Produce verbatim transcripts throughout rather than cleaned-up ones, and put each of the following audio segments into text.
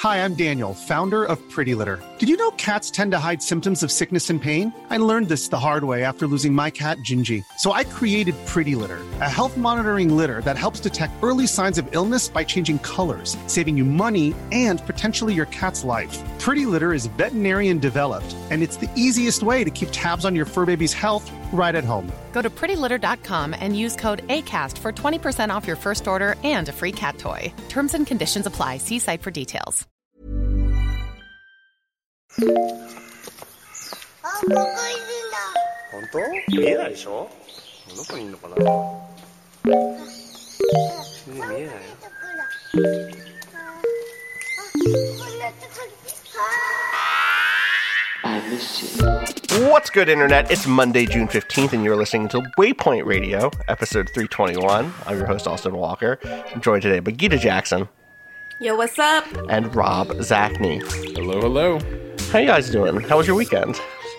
Hi, I'm Daniel, founder of Pretty Litter. Did you know cats tend to hide symptoms of sickness and pain? I learned this the hard way after losing my cat, Gingy. So I created Pretty Litter, a health monitoring litter that helps detect early signs of illness by changing colors, saving you money and potentially your cat's life. Pretty Litter is veterinarian developed, and it's the easiest way to keep tabs on your fur baby's health right at home. Go to pretty litter dot com and use code ACAST for twenty percent off your first order and a free cat toy. Terms and conditions apply. See site for details. あ、ここいるんだ。 本当？見えないでしょ？どこにいるのかな？見えないよ。 What's good, Internet? It's Monday, June fifteenth, and you're listening to Waypoint Radio, episode three twenty-one. I'm your host, Austin Walker. I'm joined today by Gita Jackson. Yo, what's up? And Rob Zachney. Hello, hello. How you guys doing? How was your weekend?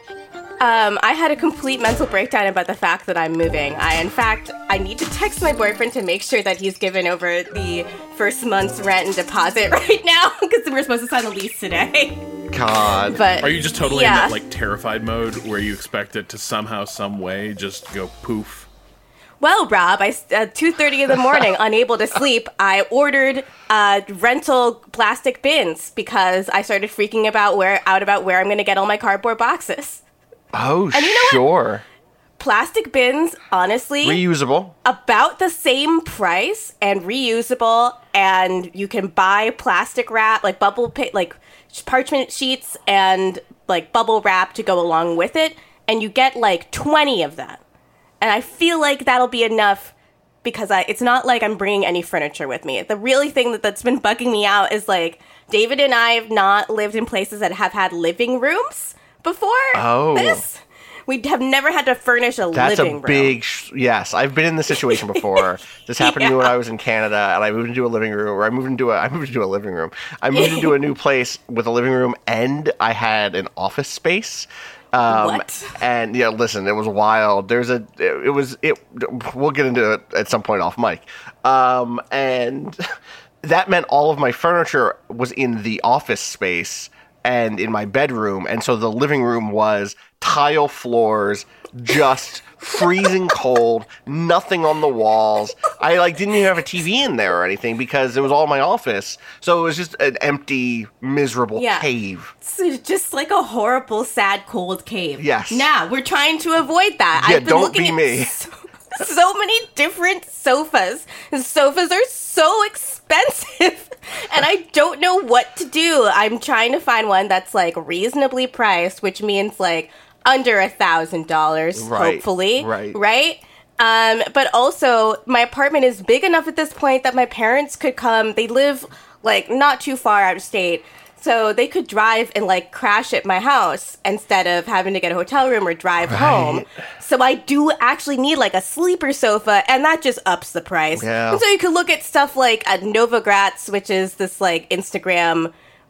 Um, I had a complete mental breakdown about the fact that I'm moving. I, in fact, I need to text my boyfriend to make sure that he's given over the first month's rent and deposit right now, because we're supposed to sign a lease today. God. But are you just totally yeah. in that like terrified mode where you expect it to somehow, some way, just go poof? Well, Rob, I at two thirty in the morning, unable to sleep, I ordered uh, rental plastic bins because I started freaking about where out about where I'm going to get all my cardboard boxes. Oh, and you know sure. What? Plastic bins, honestly, reusable, about the same price and reusable, and you can buy plastic wrap, like bubble pa- like parchment sheets and like bubble wrap to go along with it, and you get like twenty of them. And I feel like that'll be enough because I, it's not like I'm bringing any furniture with me. The really thing that, that's been bugging me out is like David and I have not lived in places that have had living rooms before oh. this. We have never had to furnish a That's living a room. big, sh- yes. I've been in this situation before. This happened yeah. to me when I was in Canada, and I moved into a living room, or I moved into a, I moved into a living room. I moved into a new place with a living room, and I had an office space. Um, what? And yeah, listen, it was wild. There's a, it, it was, it, we'll get into it at some point off mic. Um, and that meant all of my furniture was in the office space and in my bedroom. And so the living room was tile floors, just freezing cold, nothing on the walls. I like didn't even have a T V in there or anything because it was all my office. So it was just an empty, miserable yeah. cave. It's just like a horrible, sad, cold cave. Yes. Now, we're trying to avoid that. Yeah, I've been don't looking be at me. So, so many different sofas. The sofas are so expensive. And I don't know what to do. I'm trying to find one that's like reasonably priced, which means like under a thousand dollars, hopefully. Right. Right? Um, but also, my apartment is big enough at this point that my parents could come. They live like not too far out of state. So they could drive and like crash at my house instead of having to get a hotel room or drive right. home. So I do actually need like a sleeper sofa, and that just ups the price. Yeah. And so you could look at stuff like at Novogratz, which is this like Instagram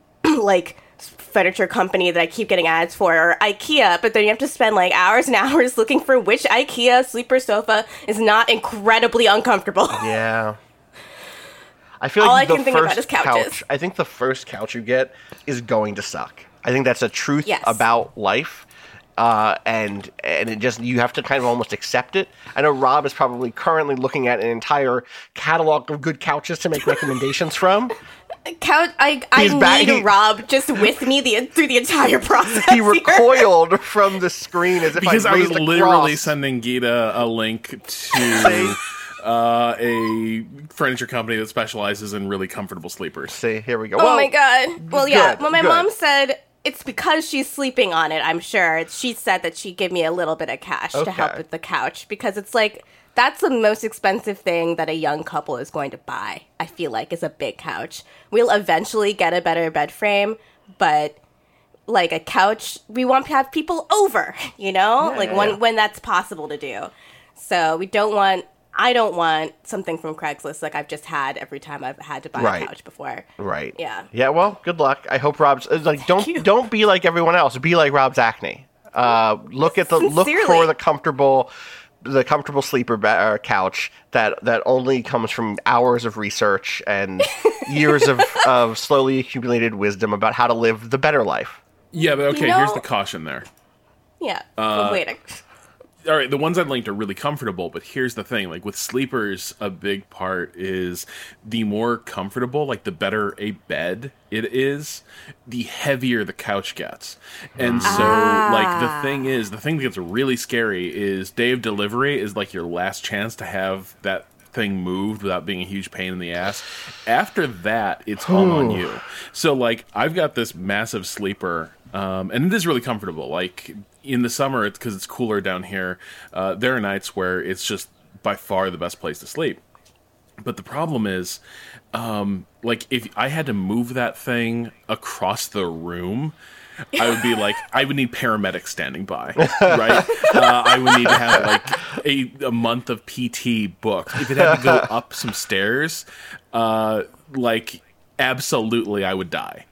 like furniture company that I keep getting ads for, or IKEA, but then you have to spend like hours and hours looking for which IKEA sleeper sofa is not incredibly uncomfortable. Yeah. I feel like all I the can think first about is couches. couch, I think the first couch you get is going to suck. I think that's a truth yes. about life. Uh, and and it just you have to kind of almost accept it. I know Rob is probably currently looking at an entire catalog of good couches to make recommendations from. Couch, I, I need back, he, Rob just with me the through the entire process. He recoiled here. from the screen as if because I I was literally cross. sending Gita a link to uh, a furniture company that specializes in really comfortable sleepers. See, here we go. Oh well, my god! Well, yeah. good, well, my good. mom said it's because she's sleeping on it. I'm sure she said that she'd give me a little bit of cash okay. to help with the couch because it's like. That's the most expensive thing that a young couple is going to buy, I feel like, is a big couch. We'll eventually get a better bed frame, but, like, a couch, we want to have people over, you know? Yeah, like, yeah, when, yeah. when that's possible to do. So we don't want... I don't want something from Craigslist like I've just had every time I've had to buy right. a couch before. Right. Yeah. Yeah, well, good luck. I hope Rob's... Like, don't you. don't be like everyone else. Be like Rob Zachney. Uh, look at the... Look Sincerely. for the comfortable... the comfortable sleeper ba- uh, couch that that only comes from hours of research and years of, of slowly accumulated wisdom about how to live the better life. Yeah, but okay, You know- here's the caution there. Yeah, Uh, I'm waiting. All right, the ones I've linked are really comfortable, but here's the thing. Like, with sleepers, a big part is the more comfortable, like, the better a bed it is, the heavier the couch gets. And so, like, the thing is, the thing that gets really scary is day of delivery is, like, your last chance to have that thing moved without being a huge pain in the ass. After that, it's all on you. So, like, I've got this massive sleeper, um, and it is really comfortable. Like, in the summer, it's because it's cooler down here. Uh, there are nights where it's just by far the best place to sleep. But the problem is, um, like, if I had to move that thing across the room, I would be like, I would need paramedics standing by, right? Uh, I would need to have like a, a month of P T booked. If it had to go up some stairs, uh, like, absolutely, I would die.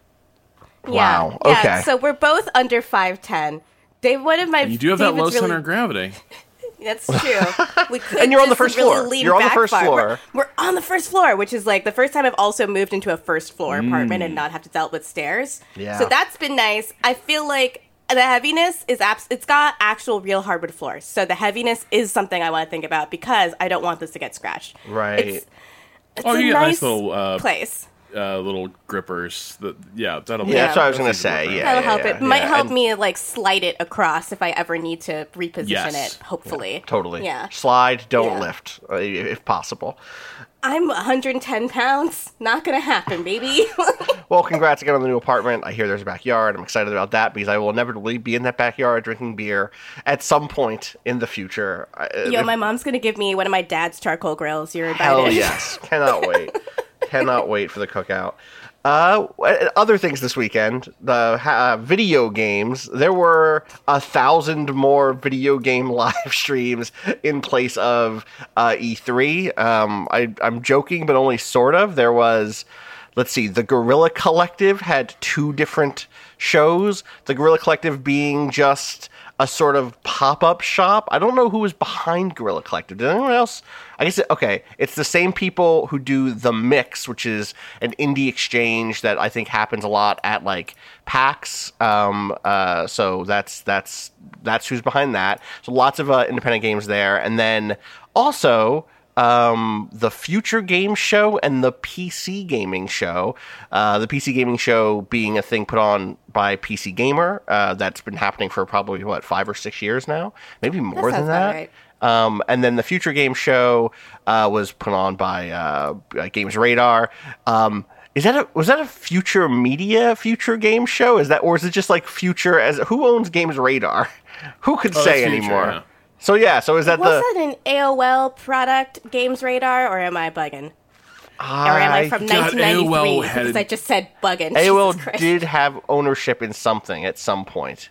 Wow, Yeah, okay. yeah, so we're both under five ten. Dave, one of my And you do have that low David's center really, of gravity. That's true. We could And you're on the just first really floor. lean You're on the back first far. floor. We're, we're on the first floor, which is like the first time I've also moved into a first floor Mm. apartment and not have to deal with stairs. Yeah. So that's been nice. I feel like the heaviness is abs- it's got actual real hardwood floors. So the heaviness is something I want to think about because I don't want this to get scratched. Right. It's, it's Oh, a you get nice nice little uh, place. uh, little grippers. That yeah, that'll be Yeah, that's what I was that'll going to easy work say. around. Yeah, That'll yeah, help yeah, it. Might yeah. help And- me like slide it across if I ever need to reposition Yes. it. Hopefully, Totally. Yeah, Slide, don't Yeah. lift, uh, if possible. I'm one hundred ten pounds. Not gonna happen, baby. Well, congrats again on the new apartment. I hear there's a backyard. I'm excited about that because I will inevitably be in that backyard drinking beer at some point in the future. I- Yo, if- my mom's gonna give me one of my dad's charcoal grills. You're invited. Hell yes. Cannot wait. Cannot wait for the cookout. Uh, other things this weekend, the uh, video games. There were a thousand more video game live streams in place of uh, E three. Um, I, I'm joking, but only sort of. There was, let's see, the Guerrilla Collective had two different shows. The Guerrilla Collective being just a sort of pop-up shop. I don't know who was behind Guerrilla Collective. Did anyone else? I guess, it, okay, it's the same people who do The Mix, which is an indie exchange that I think happens a lot at, like, PAX. Um, uh, so that's that's that's who's behind that. So lots of uh, independent games there. And then also um, the Future Game Show and the P C Gaming Show. Uh, the P C Gaming Show being a thing put on by P C Gamer uh, that's been happening for probably, what, five or six years now? Maybe more than sounds about that. right. Um, and then the Future Game Show uh, was put on by uh, Games Radar. Um, is that a, was that a Future Media Future Game Show? Is that, or is it just like Future as who owns Games Radar? Who could Oh, say that's Future, anymore? yeah. So yeah, so is that Was the? that an A O L product, Games Radar, or am I bugging? Or am I from God, nineteen ninety-three? A O L had Because a- I just said bugging. A O L Jesus Christ. did have ownership in something at some point.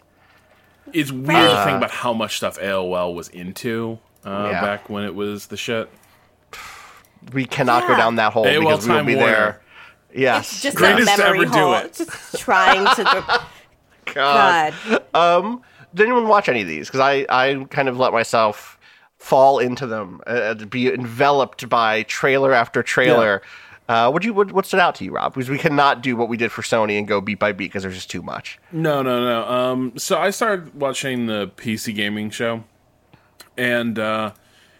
It's weird to Uh, think about how much stuff A O L was into uh, Yeah. back when it was the shit. We cannot go Yeah. down that hole A O L because we will Time be Warner. there. Yes, It's just Greatest a to memory ever do hole. it. Just trying to. God. God. Did anyone watch any of these? Because I, I kind of let myself fall into them, uh, to be enveloped by trailer after trailer. Uh, what you what, what stood out to you, Rob? Because we cannot do what we did for Sony and go beat by beat because there's just too much. No, no, no. Um, so I started watching the P C gaming show, and uh,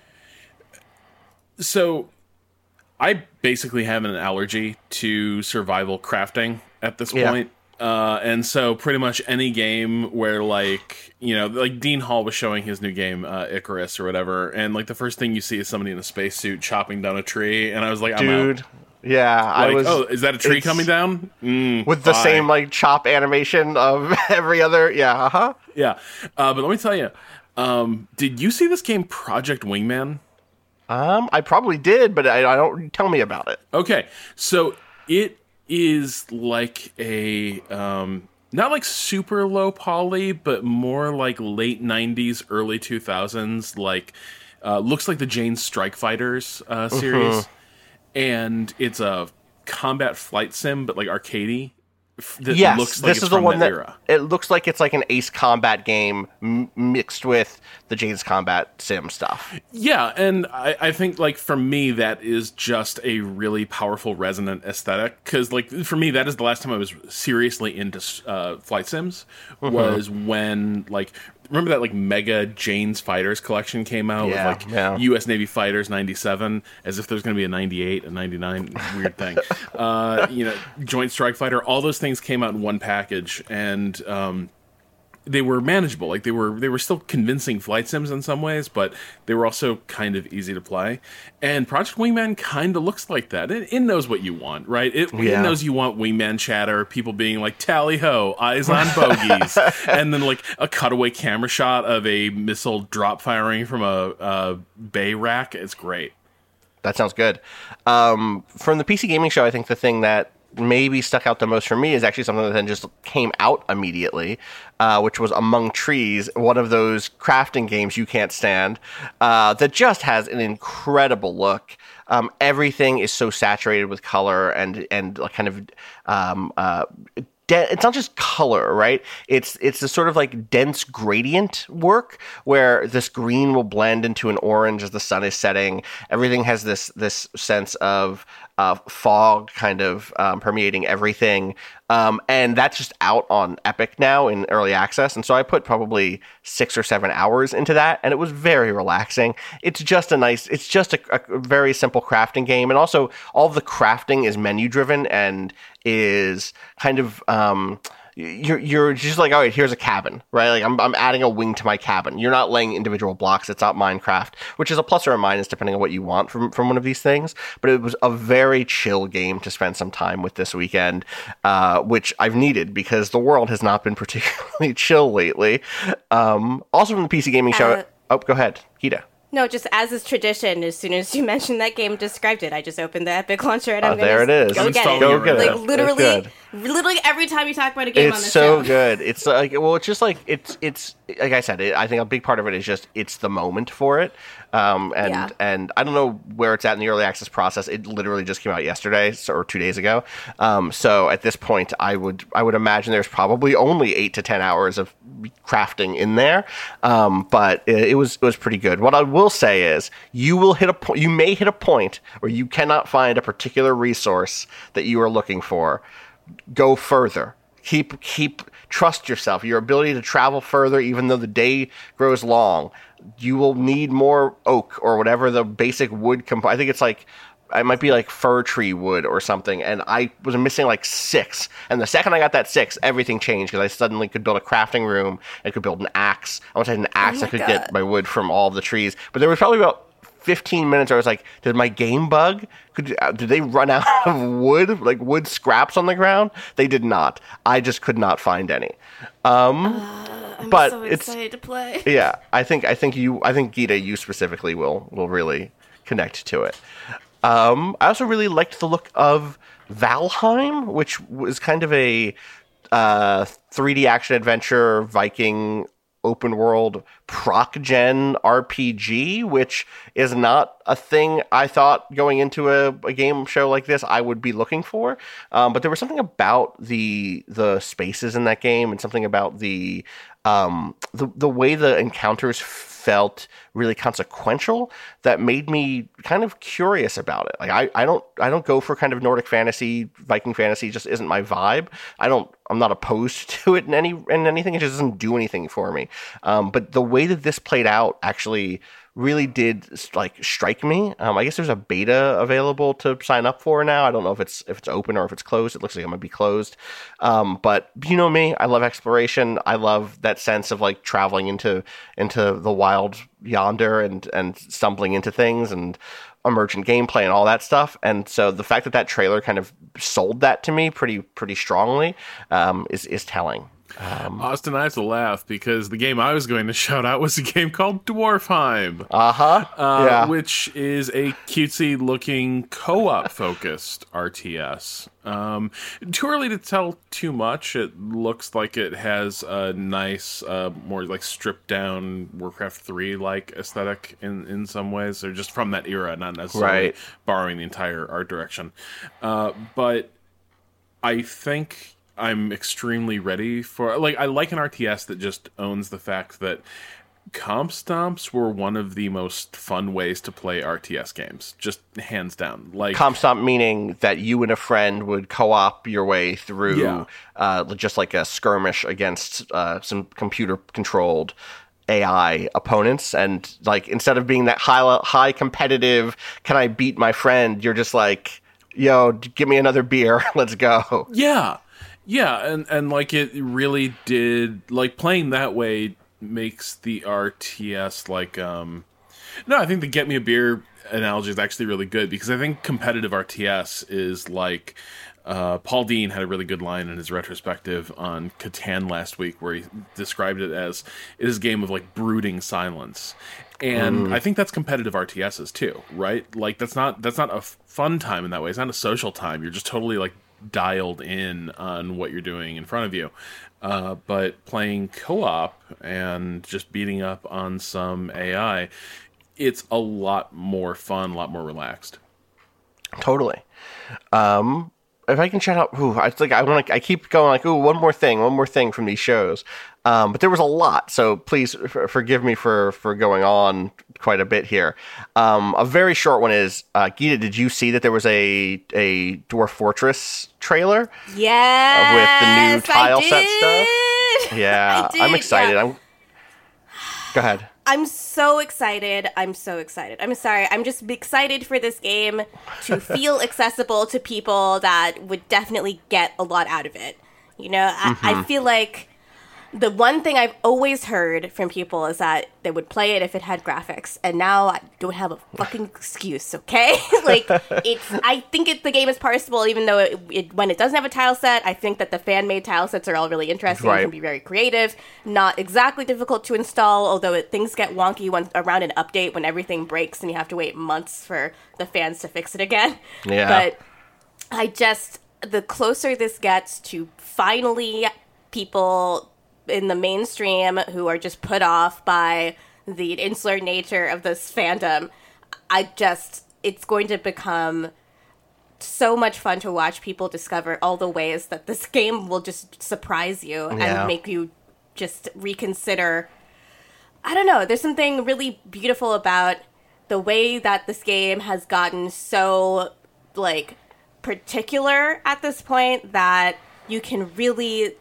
so I basically have an allergy to survival crafting at this Yeah. point. Uh, and so pretty much any game where, like, you know, like Dean Hall was showing his new game, uh, Icarus or whatever, and like the first thing you see is somebody in a spacesuit chopping down a tree, and I was like, I'm out. Dude, yeah, I Like, was. oh, is that a tree it's- coming down? Mm, with the bye. same like chop animation of every other? Yeah, uh huh. Yeah, uh, but let me tell you, um, did you see this game Project Wingman? Um, I probably did, but I, I don't. Tell me about it. Okay, so it is like a um, not like super low poly, but more like late nineties, early two thousands. Like uh, looks like the Jane Strike Fighters uh, series, and it's a combat flight sim, but like arcadey f- that yes, looks like this it's is the from one that, that era. it looks like it's like an Ace Combat game m- mixed with the Jane's Combat sim stuff. Yeah, and I, I think like for me that is just a really powerful resonant aesthetic because like for me that is the last time I was seriously into uh, flight sims Mm-hmm. was when like remember that like mega Jane's Fighters collection came out Yeah, with like yeah. U S Navy Fighters ninety-seven as if there's going to be a ninety-eight, a ninety-nine, weird thing. uh, you know, Joint Strike Fighter, all those things came out in one package and um they were manageable. Like they were, they were still convincing flight sims in some ways, but they were also kind of easy to play. And Project Wingman kind of looks like that. It, it knows what you want, right? It, Yeah. it knows you want wingman chatter, people being like tally ho, eyes on bogeys, and then like a cutaway camera shot of a missile drop firing from a, a bay rack. It's great. That sounds good. Um, from the P C Gaming Show, I think the thing that maybe stuck out the most for me is actually something that then just came out immediately, uh, which was Among Trees, one of those crafting games you can't stand, uh, that just has an incredible look. Um, everything is so saturated with color and and like kind of um, uh, de- it's not just color, right? It's it's this sort of like dense gradient work where this green will blend into an orange as the sun is setting. Everything has this this sense of uh, fog kind of um, permeating everything. Um, and that's just out on Epic now in early access. And so I put probably six or seven hours into that, and it was very relaxing. It's just a nice, it's just a, a very simple crafting game. And also all of the crafting is menu driven and is kind of, um, you're you're just like, all right, here's a cabin, right? Like I'm I'm adding a wing to my cabin. You're not laying individual blocks. It's not Minecraft, which is a plus or a minus depending on what you want from from one of these things. But it was a very chill game to spend some time with this weekend, uh, which I've needed because the world has not been particularly chill lately. Um, also from the P C Gaming Show. Uh, oh, go ahead, Kita. No, just as is tradition, as soon as you mentioned that game, described it, I just opened the Epic Launcher and I'm Oh, gonna there it is. go get Go it. Go get like it. literally, It's good. literally every time you talk about a game on It's this so show. good. It's like, well, it's just like it's it's like I said. It, I think a big part of it is just it's the moment for it, um, and Yeah. and I don't know where it's at in the early access process. It literally just came out yesterday so, or two days ago. Um, so at this point, I would I would imagine there's probably only eight to ten hours of crafting in there, um, but it, it was it was pretty good. What I will say is you will hit a point. You may hit a point where you cannot find a particular resource that you are looking for. Go further. Keep keep trust yourself. Your ability to travel further, even though the day grows long. You will need more oak or whatever the basic wood. Comp- I think it's like it might be like fir tree wood or something. And I was missing like six. And the second I got that six, everything changed because I suddenly could build a crafting room. I could build an axe. Once I had an axe, my I could God. get my wood from all of the trees. But there was probably about fifteen minutes where I was like, did my game bug? Could uh, did they run out of wood, like wood scraps on the ground? They did not. I just could not find any. Um, Uh, I'm but so it's excited to play. yeah. I think I think you I think Gita, you specifically will will really connect to it. Um, I also really liked the look of Valheim, which was kind of a uh, three D action adventure Viking open world proc gen R P G, which is not a thing I thought going into a, a game show like this I would be looking for. Um, but there was something about the the spaces in that game and something about the um, the the way the encounters felt really consequential that made me kind of curious about it. Like I, I don't I don't go for kind of Nordic fantasy, Viking fantasy just isn't my vibe. I don't I'm not opposed to it in any in anything. It just doesn't do anything for me. Um, but the way that this played out actually really did like strike me. Um, I guess there's a beta available to sign up for now. I don't know if it's if it's open or if it's closed. It looks like it might be closed. Um, but you know me, I love exploration. I love that sense of like traveling into into the wild yonder and and stumbling into things and emergent gameplay and all that stuff. And so the fact that that trailer kind of sold that to me pretty pretty strongly um, is is telling. Um, Austin, I have to laugh because the game I was going to shout out was a game called Dwarfheim. uh-huh. Uh, yeah. which is a cutesy-looking co-op focused R T S. Um, too early to tell too much. It looks like it has a nice, uh, more like stripped-down Warcraft three-like aesthetic in, in some ways, or just from that era, not necessarily Right. borrowing the entire art direction. Uh, but I think I'm extremely ready for, like, I like an R T S that just owns the fact that comp stomps were one of the most fun ways to play R T S games, just hands down. Like comp stomp meaning that you and a friend would co-op your way through, Yeah. uh, just like a skirmish against uh, some computer-controlled A I opponents, and like instead of being that high high competitive, can I beat my friend? You're just like, yo, give me another beer, let's go. Yeah, yeah, and and like it really did, like playing that way makes the R T S like um no I think the get me a beer analogy is actually really good, because I think competitive R T S is like uh Paul Dean had a really good line in his retrospective on Catan last week where he described it as it is a game of like brooding silence, and mm. I think that's competitive R T Ss too, right? Like that's not that's not a fun time in that way. It's not a social time. You're just totally like dialed in on what you're doing in front of you. Uh, but playing co-op and just beating up on some A I, it's a lot more fun, a lot more relaxed. Totally. Um, if I can shout out, ooh, I like I want to. I keep going like, ooh, one more thing, one more thing from these shows. Um, but there was a lot, so please f- forgive me for, for going on quite a bit here. Um, a very short one is, uh, Geeta, did you see that there was a a Dwarf Fortress trailer? Yes, uh, with the new tile I set did. stuff. Yeah, I did, I'm excited. yeah. I'm. Go ahead. I'm so excited. I'm so excited. I'm sorry. I'm just excited for this game to feel accessible to people that would definitely get a lot out of it. You know, I, Mm-hmm. I feel like the one thing I've always heard from people is that they would play it if it had graphics, and now I don't have a fucking excuse, okay? Like, it's, I think it, the game is parsable, even though it, it, when it doesn't have a tile set, I think that the fan-made tile sets are all really interesting, right. and can be very creative, not exactly difficult to install, although it, things get wonky when, around an update when everything breaks and you have to wait months for the fans to fix it again. Yeah. But I just, the closer this gets to finally people in the mainstream who are just put off by the insular nature of this fandom, I just, it's going to become so much fun to watch people discover all the ways that this game will just surprise you Yeah. and make you just reconsider. I don't know, there's something really beautiful about the way that this game has gotten so, like, particular at this point that you can really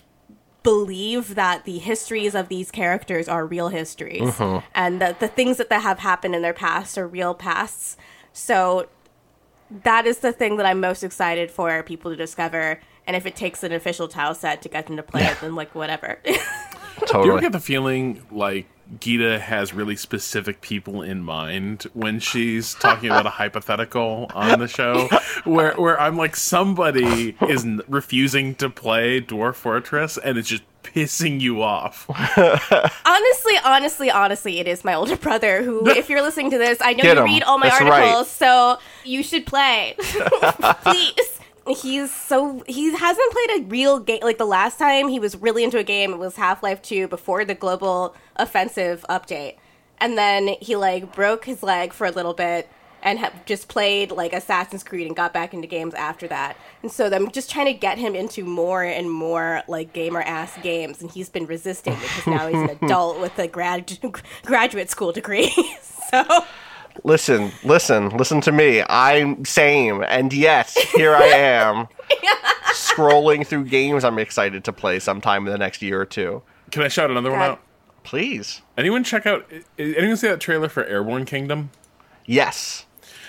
believe that the histories of these characters are real histories, mm-hmm. and that the things that, that have happened in their past are real pasts. So that is the thing that I'm most excited for people to discover. And if it takes an official tile set to get them to play it, then like whatever. Totally. Do you ever get the feeling like Geeta has really specific people in mind when she's talking about a hypothetical on the show, where where I'm like, somebody is n- refusing to play Dwarf Fortress and it's just pissing you off? honestly, honestly, honestly, it is my older brother who, if you're listening to this, I know Get you him. read all my That's articles, right. so you should play. Please. He's so, he hasn't played a real game. Like, the last time he was really into a game, it was Half-Life two before the Global Offensive update. And then he, like, broke his leg for a little bit and ha- just played, like, Assassin's Creed and got back into games after that. And so I'm just trying to get him into more and more, like, gamer-ass games. And he's been resisting because now he's an adult with a grad- graduate school degree. So... Listen, listen, listen to me. I'm same, and yet here I am, scrolling through games I'm excited to play sometime in the next year or two. Can I shout another one God. out? Please. Anyone check out, anyone see that trailer for Airborne Kingdom? Yes.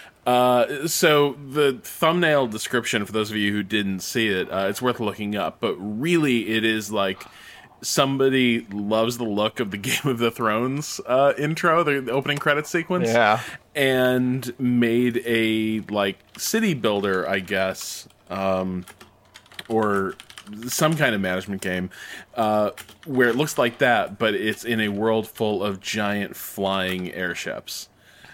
Uh, so the thumbnail description, for those of you who didn't see it, uh, it's worth looking up, but really it is like somebody loves the look of the Game of the Thrones uh, intro, the, the opening credits sequence, Yeah. and made a like city builder, I guess, um, or some kind of management game uh, where it looks like that, but it's in a world full of giant flying airships,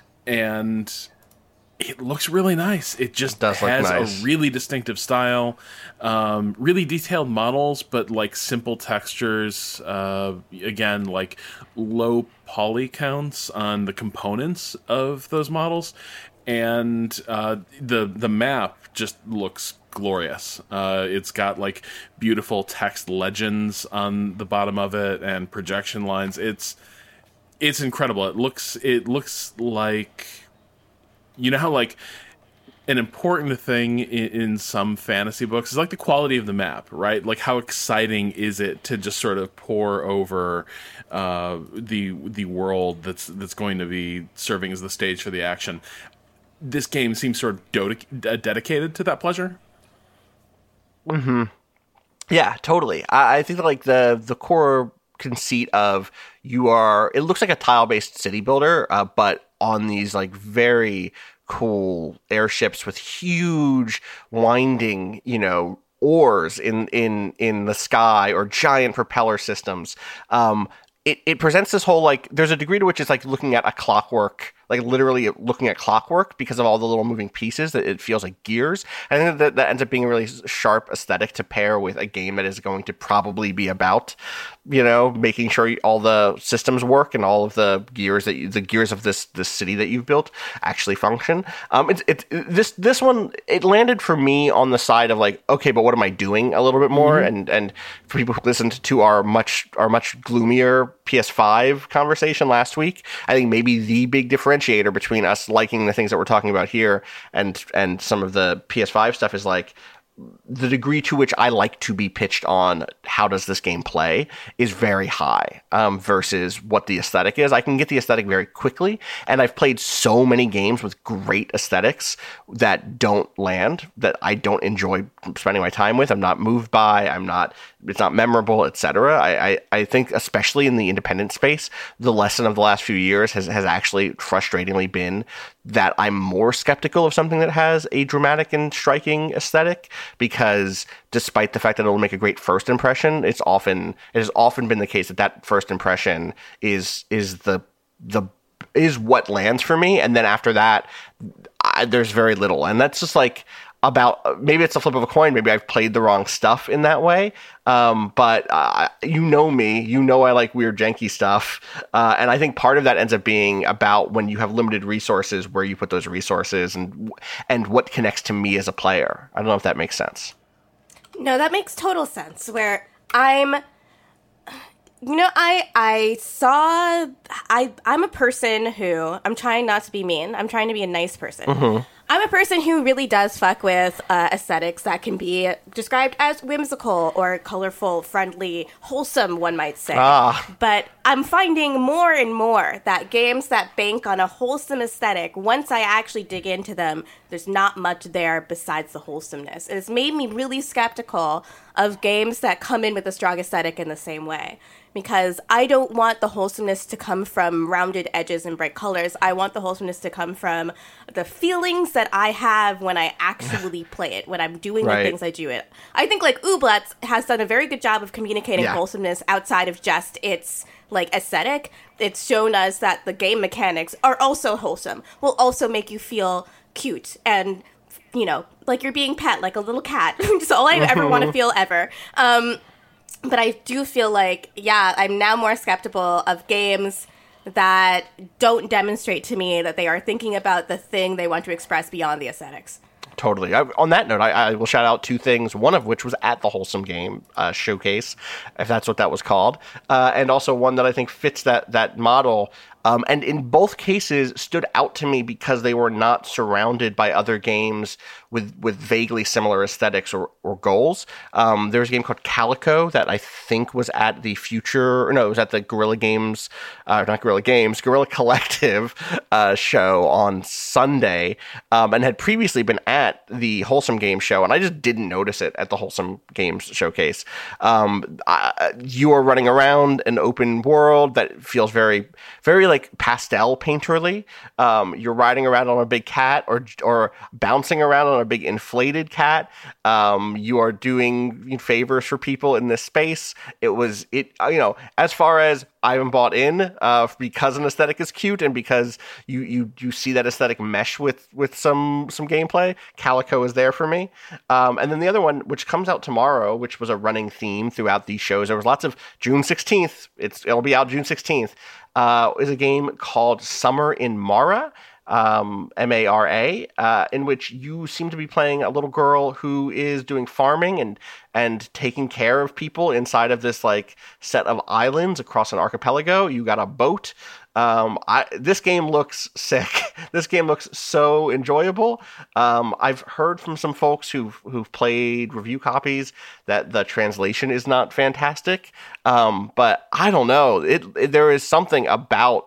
and it looks really nice. It just It does look has nice. a really distinctive style, um, really detailed models, but like simple textures. Uh, again, like low poly counts on the components of those models, and uh, the the map just looks glorious. Uh, it's got like beautiful text legends on the bottom of it and projection lines. It's it's incredible. It looks it looks like, you know how like an important thing in, in some fantasy books is like the quality of the map, right? Like how exciting is it to just sort of pour over uh, the the world that's that's going to be serving as the stage for the action. This game seems sort of do- dedicated to that pleasure. Mm-hmm. Yeah, totally. I, I think that, like the the core conceit of you are, it looks like a tile-based city builder, uh, but on these like very cool airships with huge winding, you know, oars in in in the sky, or giant propeller systems. Um, it it presents this whole, like, there's a degree to which it's like looking at a clockwork, like literally looking at clockwork because of all the little moving pieces, that it feels like gears. And I think that that ends up being a really sharp aesthetic to pair with a game that is going to probably be about, you know, making sure all the systems work and all of the gears that you, the gears of this this city that you've built actually function. Um, it's it, it this this one, it landed for me on the side of like, okay, but what am I doing a little bit more? Mm-hmm. And and for people who listened to our much our much gloomier P S five conversation last week, I think maybe the big differentiator between us liking the things that we're talking about here and and some of the P S five stuff is like the degree to which I like to be pitched on how does this game play is very high um, versus what the aesthetic is. I can get the aesthetic very quickly, and I've played so many games with great aesthetics that don't land, that I don't enjoy spending my time with. I'm not moved by, I'm not, it's not memorable, et cetera. I, I, I think especially in the independent space, the lesson of the last few years has, has actually frustratingly been that I'm more skeptical of something that has a dramatic and striking aesthetic, because despite the fact that it'll make a great first impression, it's often it has often been the case that that first impression is is the the is what lands for me, and then after that, I, there's very little, and that's just like about, maybe it's a flip of a coin, maybe I've played the wrong stuff in that way, um, but uh, you know me, you know I like weird janky stuff, uh, and I think part of that ends up being about when you have limited resources, where you put those resources and and what connects to me as a player. I don't know if that makes sense. No, that makes total sense, where I'm, you know, I I saw, I, I'm a person who, I'm trying not to be mean, I'm trying to be a nice person. Mm-hmm. I'm a person who really does fuck with uh, aesthetics that can be described as whimsical or colorful, friendly, wholesome, one might say. Ah. But I'm finding more and more that games that bank on a wholesome aesthetic, once I actually dig into them, there's not much there besides the wholesomeness. And it's made me really skeptical of games that come in with a strong aesthetic in the same way. Because I don't want the wholesomeness to come from rounded edges and bright colors. I want the wholesomeness to come from the feelings that I have when I actually play it, when I'm doing right. the things I do it. I think like Ooblets has done a very good job of communicating yeah. wholesomeness outside of just its like aesthetic. It's shown us that the game mechanics are also wholesome, will also make you feel cute and, you know, like you're being pet, like a little cat. Just all I ever want to feel ever. Um, But I do feel like, yeah, I'm now more skeptical of games that don't demonstrate to me that they are thinking about the thing they want to express beyond the aesthetics. Totally. I, on that note, I, I will shout out two things, one of which was at the Wholesome Game uh, Showcase, if that's what that was called, uh, and also one that I think fits that, that model. Um, and in both cases stood out to me because they were not surrounded by other games with, with vaguely similar aesthetics or, or goals. Um, there was a game called Calico that I think was at the Future, or no, it was at the Guerrilla Games, uh, not Guerrilla Games, Guerrilla Collective uh, show on Sunday, um, and had previously been at the Wholesome Games show, and I just didn't notice it at the Wholesome Games Showcase. Um, I, you are running around an open world that feels very, very like pastel painterly. Um, you're riding around on a big cat, or or bouncing around on a big inflated cat. Um, you are doing favors for people in this space. It was it you know as far as I'm bought in uh, because an aesthetic is cute and because you you you see that aesthetic mesh with with some some gameplay. Calico is there for me. Um, and then the other one, which comes out tomorrow, which was a running theme throughout these shows. There was lots of June sixteenth. It's it'll be out June sixteenth. Uh, is a game called Summer in Mara. um, M A R A, uh, in which you seem to be playing a little girl who is doing farming and and taking care of people inside of this like set of islands across an archipelago. You got a boat. Um, I, this game looks sick. This game looks so enjoyable. Um, I've heard from some folks who've who've played review copies that the translation is not fantastic. Um, but I don't know. It, it there is something about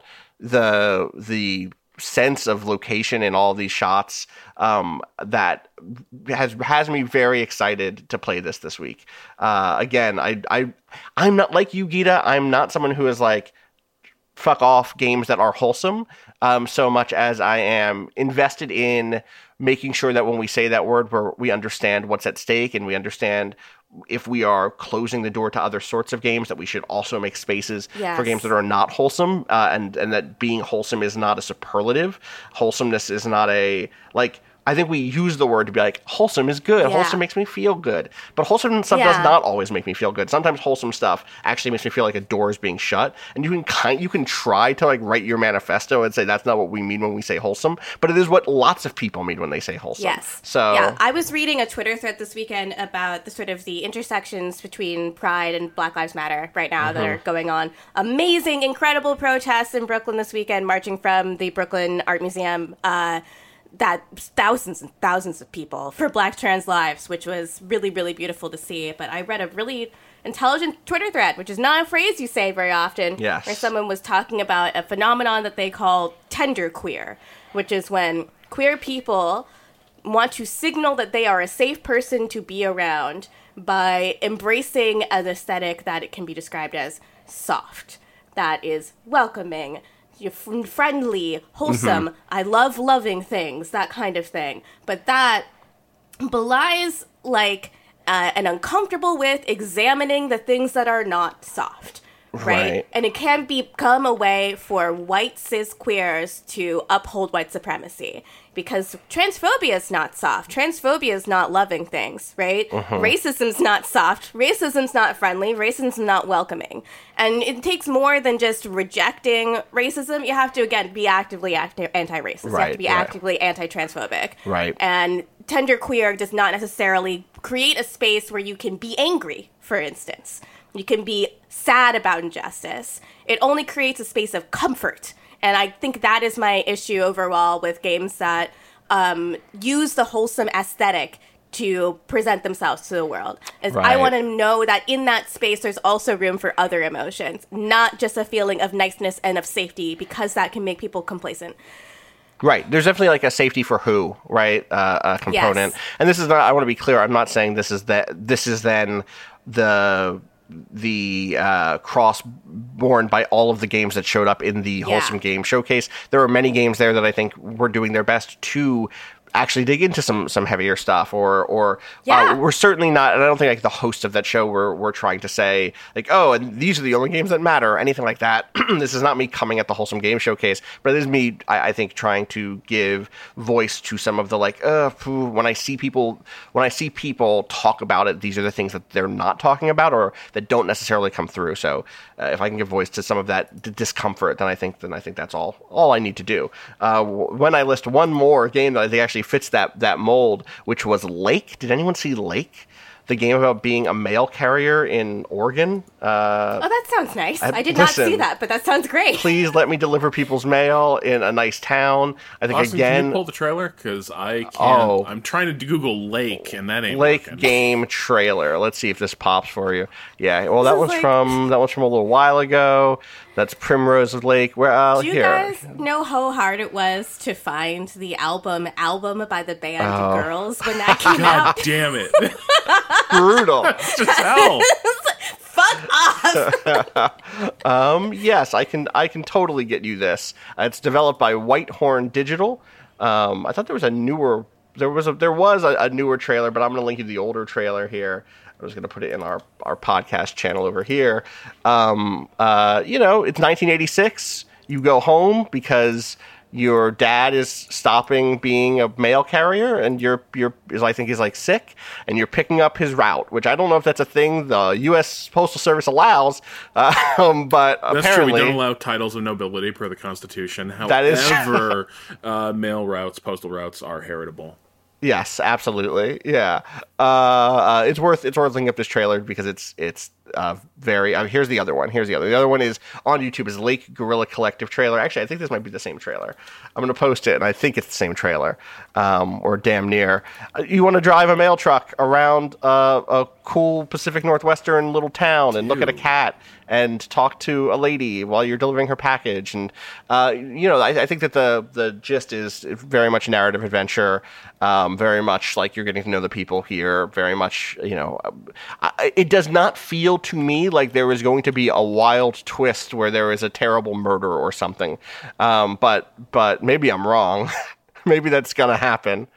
the the sense of location in all these shots um, that has has me very excited to play this this week. Uh, again, I I I'm not like you, Gita. I'm not someone who is like, fuck off games that are wholesome, um, so much as I am invested in making sure that when we say that word, we're, we understand what's at stake, and we understand if we are closing the door to other sorts of games, that we should also make spaces Yes. for games that are not wholesome, uh, and, and that being wholesome is not a superlative. Wholesomeness is not a, like... I think we use the word to be like, wholesome is good. Yeah. Wholesome makes me feel good. But wholesome stuff Yeah. does not always make me feel good. Sometimes wholesome stuff actually makes me feel like a door is being shut. And you can kind, you can try to like write your manifesto and say that's not what we mean when we say wholesome. But it is what lots of people mean when they say wholesome. Yes. So yeah, I was reading a Twitter thread this weekend about the sort of the intersections between Pride and Black Lives Matter right now that are going on. Amazing, incredible protests in Brooklyn this weekend, marching from the Brooklyn Art Museum. Uh, that thousands and thousands of people for Black trans lives, which was really, really beautiful to see. But I read a really intelligent Twitter thread, which is not a phrase you say very often, Yes. where someone was talking about a phenomenon that they call tender queer, which is when queer people want to signal that they are a safe person to be around by embracing an aesthetic that it can be described as soft, that is welcoming, you're f- friendly, wholesome, Mm-hmm. I love loving things, that kind of thing. But that belies, like, uh, an uncomfortable with examining the things that are not soft, right? Right. And it can become a way for white cis queers to uphold white supremacy. Because transphobia is not soft. Transphobia is not loving things, right? Uh-huh. Racism's not soft. Racism's not friendly. Racism's not welcoming. And it takes more than just rejecting racism. You have to, again, be actively act- anti-racist. You have Right, to be right. actively anti-transphobic. Right. And tender queer does not necessarily create a space where you can be angry, for instance. You can be sad about injustice. It only creates a space of comfort. And I think that is my issue overall with games that um, use the wholesome aesthetic to present themselves to the world. Is I Right. want to know that in that space there's also room for other emotions, not just a feeling of niceness and of safety, because that can make people complacent. Right. There's definitely like a safety for who, right? Uh, a component. Yes. And this is not, I want to be clear, I'm not saying this is that, this is then the, the uh, cross borne by all of the games that showed up in the Wholesome Game Showcase. There are many games there that I think were doing their best to actually dig into some some heavier stuff, or or Yeah. uh, we're certainly not, and I don't think like the hosts of that show were were trying to say like, oh, and these are the only games that matter or anything like that. This is not me coming at the Wholesome Game Showcase, but it is me, I, I think, trying to give voice to some of the like, uh, phew, when I see people when I see people talk about it, these are the things that they're not talking about or that don't necessarily come through. So uh, if I can give voice to some of that d- discomfort, then I think then I think that's all all I need to do. Uh, w- when I list one more game that I think actually fits that that mold, which was Lake. Did anyone see Lake? The game about being a mail carrier in Oregon. Uh, Oh, that sounds nice. I- I did not listen, see that, but that sounds great. please let me deliver people's mail in a nice town. I think Austin, can again, you pull the trailer? Because I can't. Oh. I'm trying to Google Lake, and that ain't Lake working. game trailer. Let's see if this pops for you. Yeah, well, that is one's like- from that one's from a little while ago. That's Primrose Lake. Where uh, Do you here? guys know how hard it was to find the album album by the band Oh. Girls when that came God out? damn it! Brutal. Just hell. Fuck off! Um, yes, I can. I can totally get you this. Uh, it's developed by Whitehorn Digital. Um, I thought there was a newer. There was a there was a, a newer trailer, but I'm going to link you to the older trailer here. I was going to put it in our, our podcast channel over here. Um, uh, you know, it's nineteen eighty-six. You go home because your dad is stopping being a mail carrier, and you're you're is I think he's like sick, and you're picking up his route, which I don't know if that's a thing the U S Postal Service allows, um, but that's apparently true. We don't allow titles of nobility per the Constitution. However, that is uh, mail routes, postal routes are heritable. Yes, absolutely. Yeah, uh, uh, it's worth it's worth linking up this trailer because it's it's uh, very. Uh, here's the other one. Here's the other. The other one is on YouTube. Is Lake Gorilla Collective trailer. Actually, I think this might be the same trailer. I'm going to post it, and I think it's the same trailer, um, or damn near. Uh, you want to drive a mail truck around uh, a cool Pacific Northwestern little town and Dude. look at a cat and talk to a lady while you're delivering her package. And, uh, you know, I, I think that the, the gist is very much narrative adventure, um, very much like you're getting to know the people here, very much, you know, I, it does not feel to me like there is going to be a wild twist where there is a terrible murder or something. Um, but, but maybe I'm wrong. Maybe that's going to happen.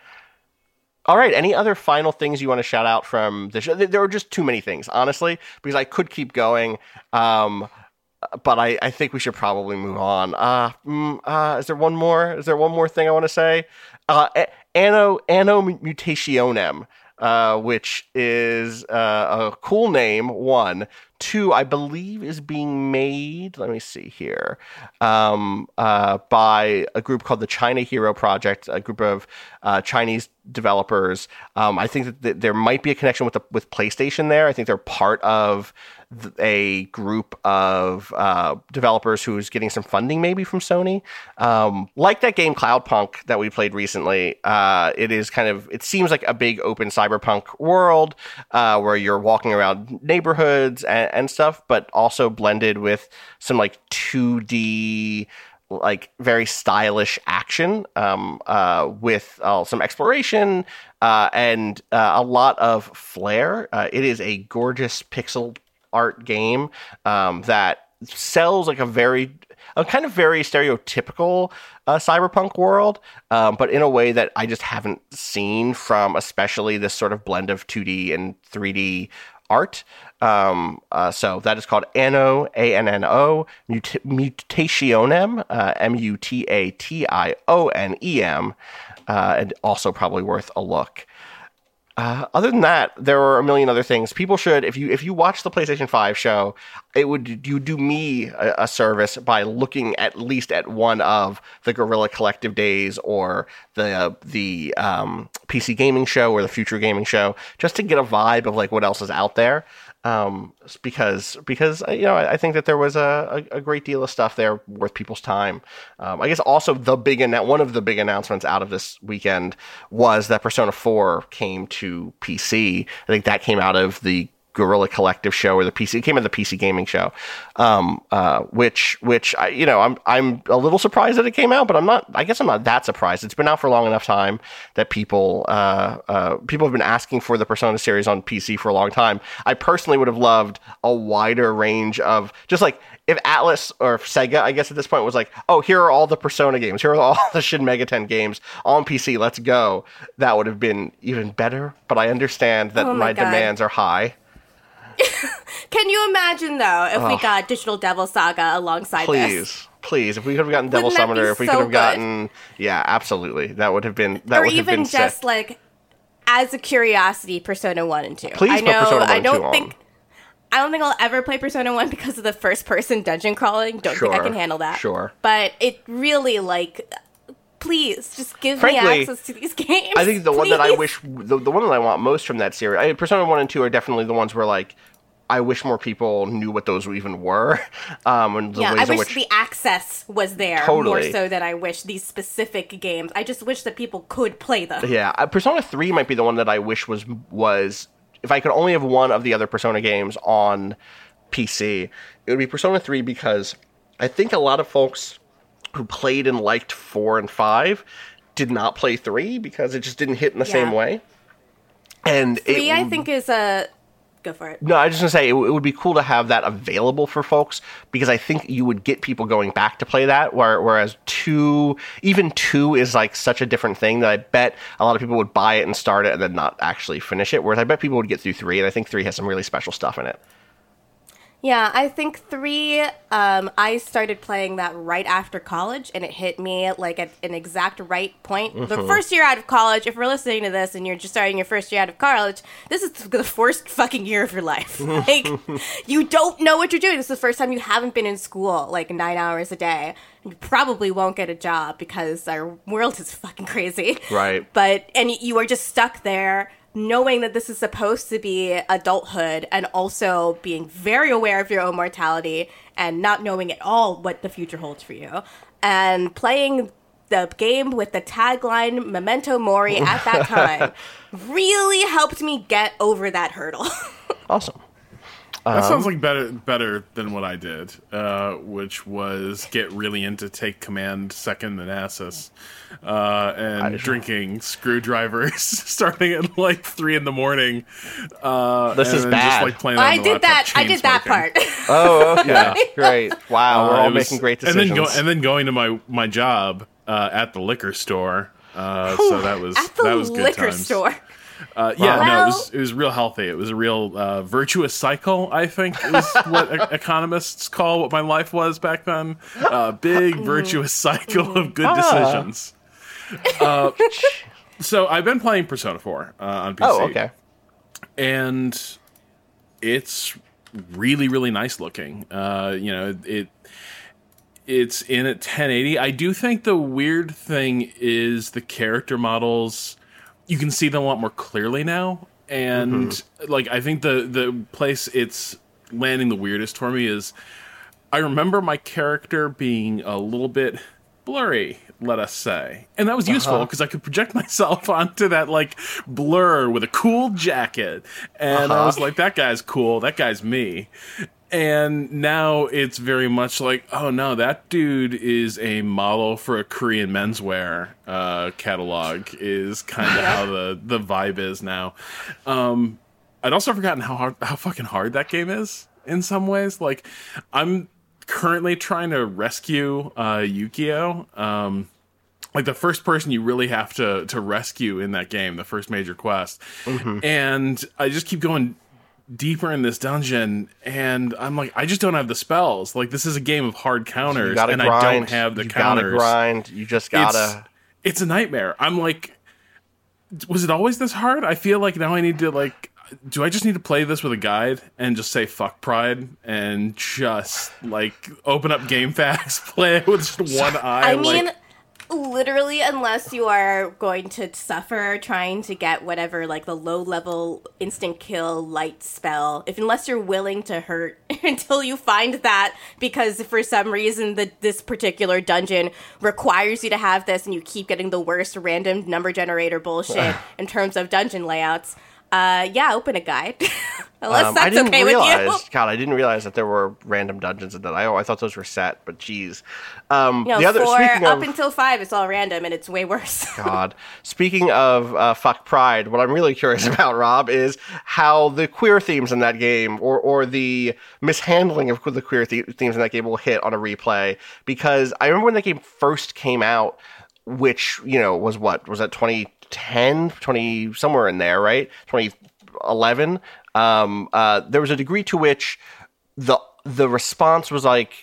All right. Any other final things you want to shout out from the show? There were just too many things, honestly, because I could keep going. Um, but I, I think we should probably move on. Uh, mm, uh, is there one more? Is there one more thing I want to say? Uh, Anno, Anno Mutationem, uh, which is uh, a cool name, one. Two, I believe, is being made, let me see here, um, uh, by a group called the China Hero Project, a group of uh, Chinese developers. Um, I think that th- there might be a connection with the, with PlayStation there. I think they're part of th- a group of uh, developers who's getting some funding maybe from Sony. Um, like that game Cloudpunk that we played recently, uh, it is kind of, it seems like a big open cyberpunk world uh, where you're walking around neighborhoods and and stuff, but also blended with some like two D, like very stylish action, um, uh, with uh, some exploration uh, and uh, a lot of flair. Uh, it is a gorgeous pixel art game um, that sells like a very, a kind of very stereotypical uh, cyberpunk world, um, but in a way that I just haven't seen from especially this sort of blend of two D and three D art. Um, uh, so that is called Anno, A N N O, Mut- Mutationem, uh, M U T A T I O N E M, uh, and also probably worth a look. Uh, other than that, there are a million other things. People should, if you if you watch the PlayStation five show, it would you do me a, a service by looking at least at one of the Guerrilla Collective days or the uh, the um, P C Gaming Show or the Future Gaming Show, just to get a vibe of like what else is out there. Um, because because you know I, I think that there was a, a, a great deal of stuff there worth people's time. Um, I guess also the big annou- one of the big announcements out of this weekend was that Persona four came to P C. I think that came out of the Guerrilla Collective show or the P C. It came out of the P C Gaming Show, um, uh, which which I, you know I'm I'm a little surprised that it came out, but I'm not. I guess I'm not that surprised. It's been out for long enough time that people uh, uh, people have been asking for the Persona series on P C for a long time. I personally would have loved a wider range of just like if Atlas or if Sega, I guess at this point was like, oh, here are all the Persona games, here are all the Shin Megami games on P C. Let's go. That would have been even better. But I understand that oh my, my demands are high. Can you imagine, though, if oh. we got Digital Devil Saga alongside please, this? Please, please. If we could have gotten Devil Wouldn't that Summoner, be if we so could have good? gotten... Yeah, absolutely. That would have been that Or would have even been just, sick. like, as a curiosity, Persona one and two. Please I put know, Persona one I and don't two think... on. I don't think I'll ever play Persona one because of the first-person dungeon crawling. Don't think I Sure, can handle that. sure. But it really, like... Please, just give Frankly, me access to these games. I think the one that I please. wish... The, the one that I want most from that series... I, Persona one and two are definitely the ones where, like... I wish more people knew what those even were. Um, and the Yeah, ways I in wish which, the access was there Totally. more so than I wish these specific games. I just wish that people could play them. Yeah, uh, Persona three might be the one that I wish was was if I could only have one of the other Persona games on P C, it would be Persona three because I think a lot of folks who played and liked four and five did not play three because it just didn't hit in the Yeah. same way. And Three, it, I think, is a... Go for it. No, I was just going to say, it, w- it would be cool to have that available for folks, because I think you would get people going back to play that, where, whereas two, even two is like such a different thing that I bet a lot of people would buy it and start it and then not actually finish it, whereas I bet people would get through three, and I think three has some really special stuff in it. Yeah, I think three, um, I started playing that right after college, and it hit me like at an exact right point. Mm-hmm. The first year out of college, if you're listening to this and you're just starting your first year out of college, this is the worst fucking year of your life. Like, you don't know what you're doing. This is the first time you haven't been in school, like, nine hours a day. You probably won't get a job because our world is fucking crazy. Right. But, and you are just stuck there, knowing that this is supposed to be adulthood and also being very aware of your own mortality and not knowing at all what the future holds for you. And playing the game with the tagline Memento Mori at that time really helped me get over that hurdle. Awesome. That Um, sounds like better better than what I did, uh, which was get really into Take Command Second Thanasis, uh, and drinking screwdrivers starting at like three in the morning. Uh, This and is then bad. Just, like, playing I on the did laptop, that. I chain did that smoking. part. Oh, okay. Yeah. Great. Wow, we're Uh, all it was- making great decisions. And then, go, and then going to my my job uh, at the liquor store. Uh, so that was At the that was good liquor times. store. Uh, yeah, no, Well- it was it was real healthy. It was a real uh, virtuous cycle, I think, is what e- economists call what my life was back then. A uh, big virtuous cycle of good decisions. Uh, so I've been playing Persona four uh, on P C. Oh, okay. And it's really, really nice looking. Uh, you know, it it's in at ten eighty. I do think the weird thing is the character models, you can see them a lot more clearly now. And mm-hmm. like, I think the, the place it's landing the weirdest for me is I remember my character being a little bit blurry, let us say. And that was useful because uh-huh. I could project myself onto that like blur with a cool jacket. And uh-huh. I was like, that guy's cool. That guy's me. And now it's very much like, oh no, that dude is a model for a Korean menswear uh, catalog is kind of how the, the vibe is now. Um, I'd also forgotten how hard, how fucking hard that game is in some ways. Like, I'm currently trying to rescue uh, Yukio. Um, like the first person you really have to, to rescue in that game, the first major quest. Mm-hmm. And I just keep going deeper in this dungeon, and I'm like, I just don't have the spells. Like, this is a game of hard counters, and grind. I don't have the you counters. You gotta grind. You just gotta... It's, it's a nightmare. I'm like, was it always this hard? I feel like now I need to, like, do I just need to play this with a guide and just say fuck Pride and just, like, open up GameFAQs, play it with just one eye? I mean... like, literally, unless you are going to suffer trying to get whatever, like, the low-level instant kill light spell, if unless you're willing to hurt until you find that, because for some reason the, this particular dungeon requires you to have this and you keep getting the worst random number generator bullshit in terms of dungeon layouts, uh, yeah, open a guide. Unless um, that's I didn't okay realize, with you. God, I didn't realize that there were random dungeons in that. I, I thought those were set, but geez. Um, No, the other, four speaking up of, until five, it's all random, and it's way worse. God. Speaking of uh, fuck Pride, what I'm really curious about, Rob, is how the queer themes in that game, or or the mishandling of the queer th- themes in that game, will hit on a replay. Because I remember when that game first came out, which, you know, was what? Was that twenty ten, twenty, somewhere in there, right? twenty eleven. Um, uh, there was a degree to which the the response was like,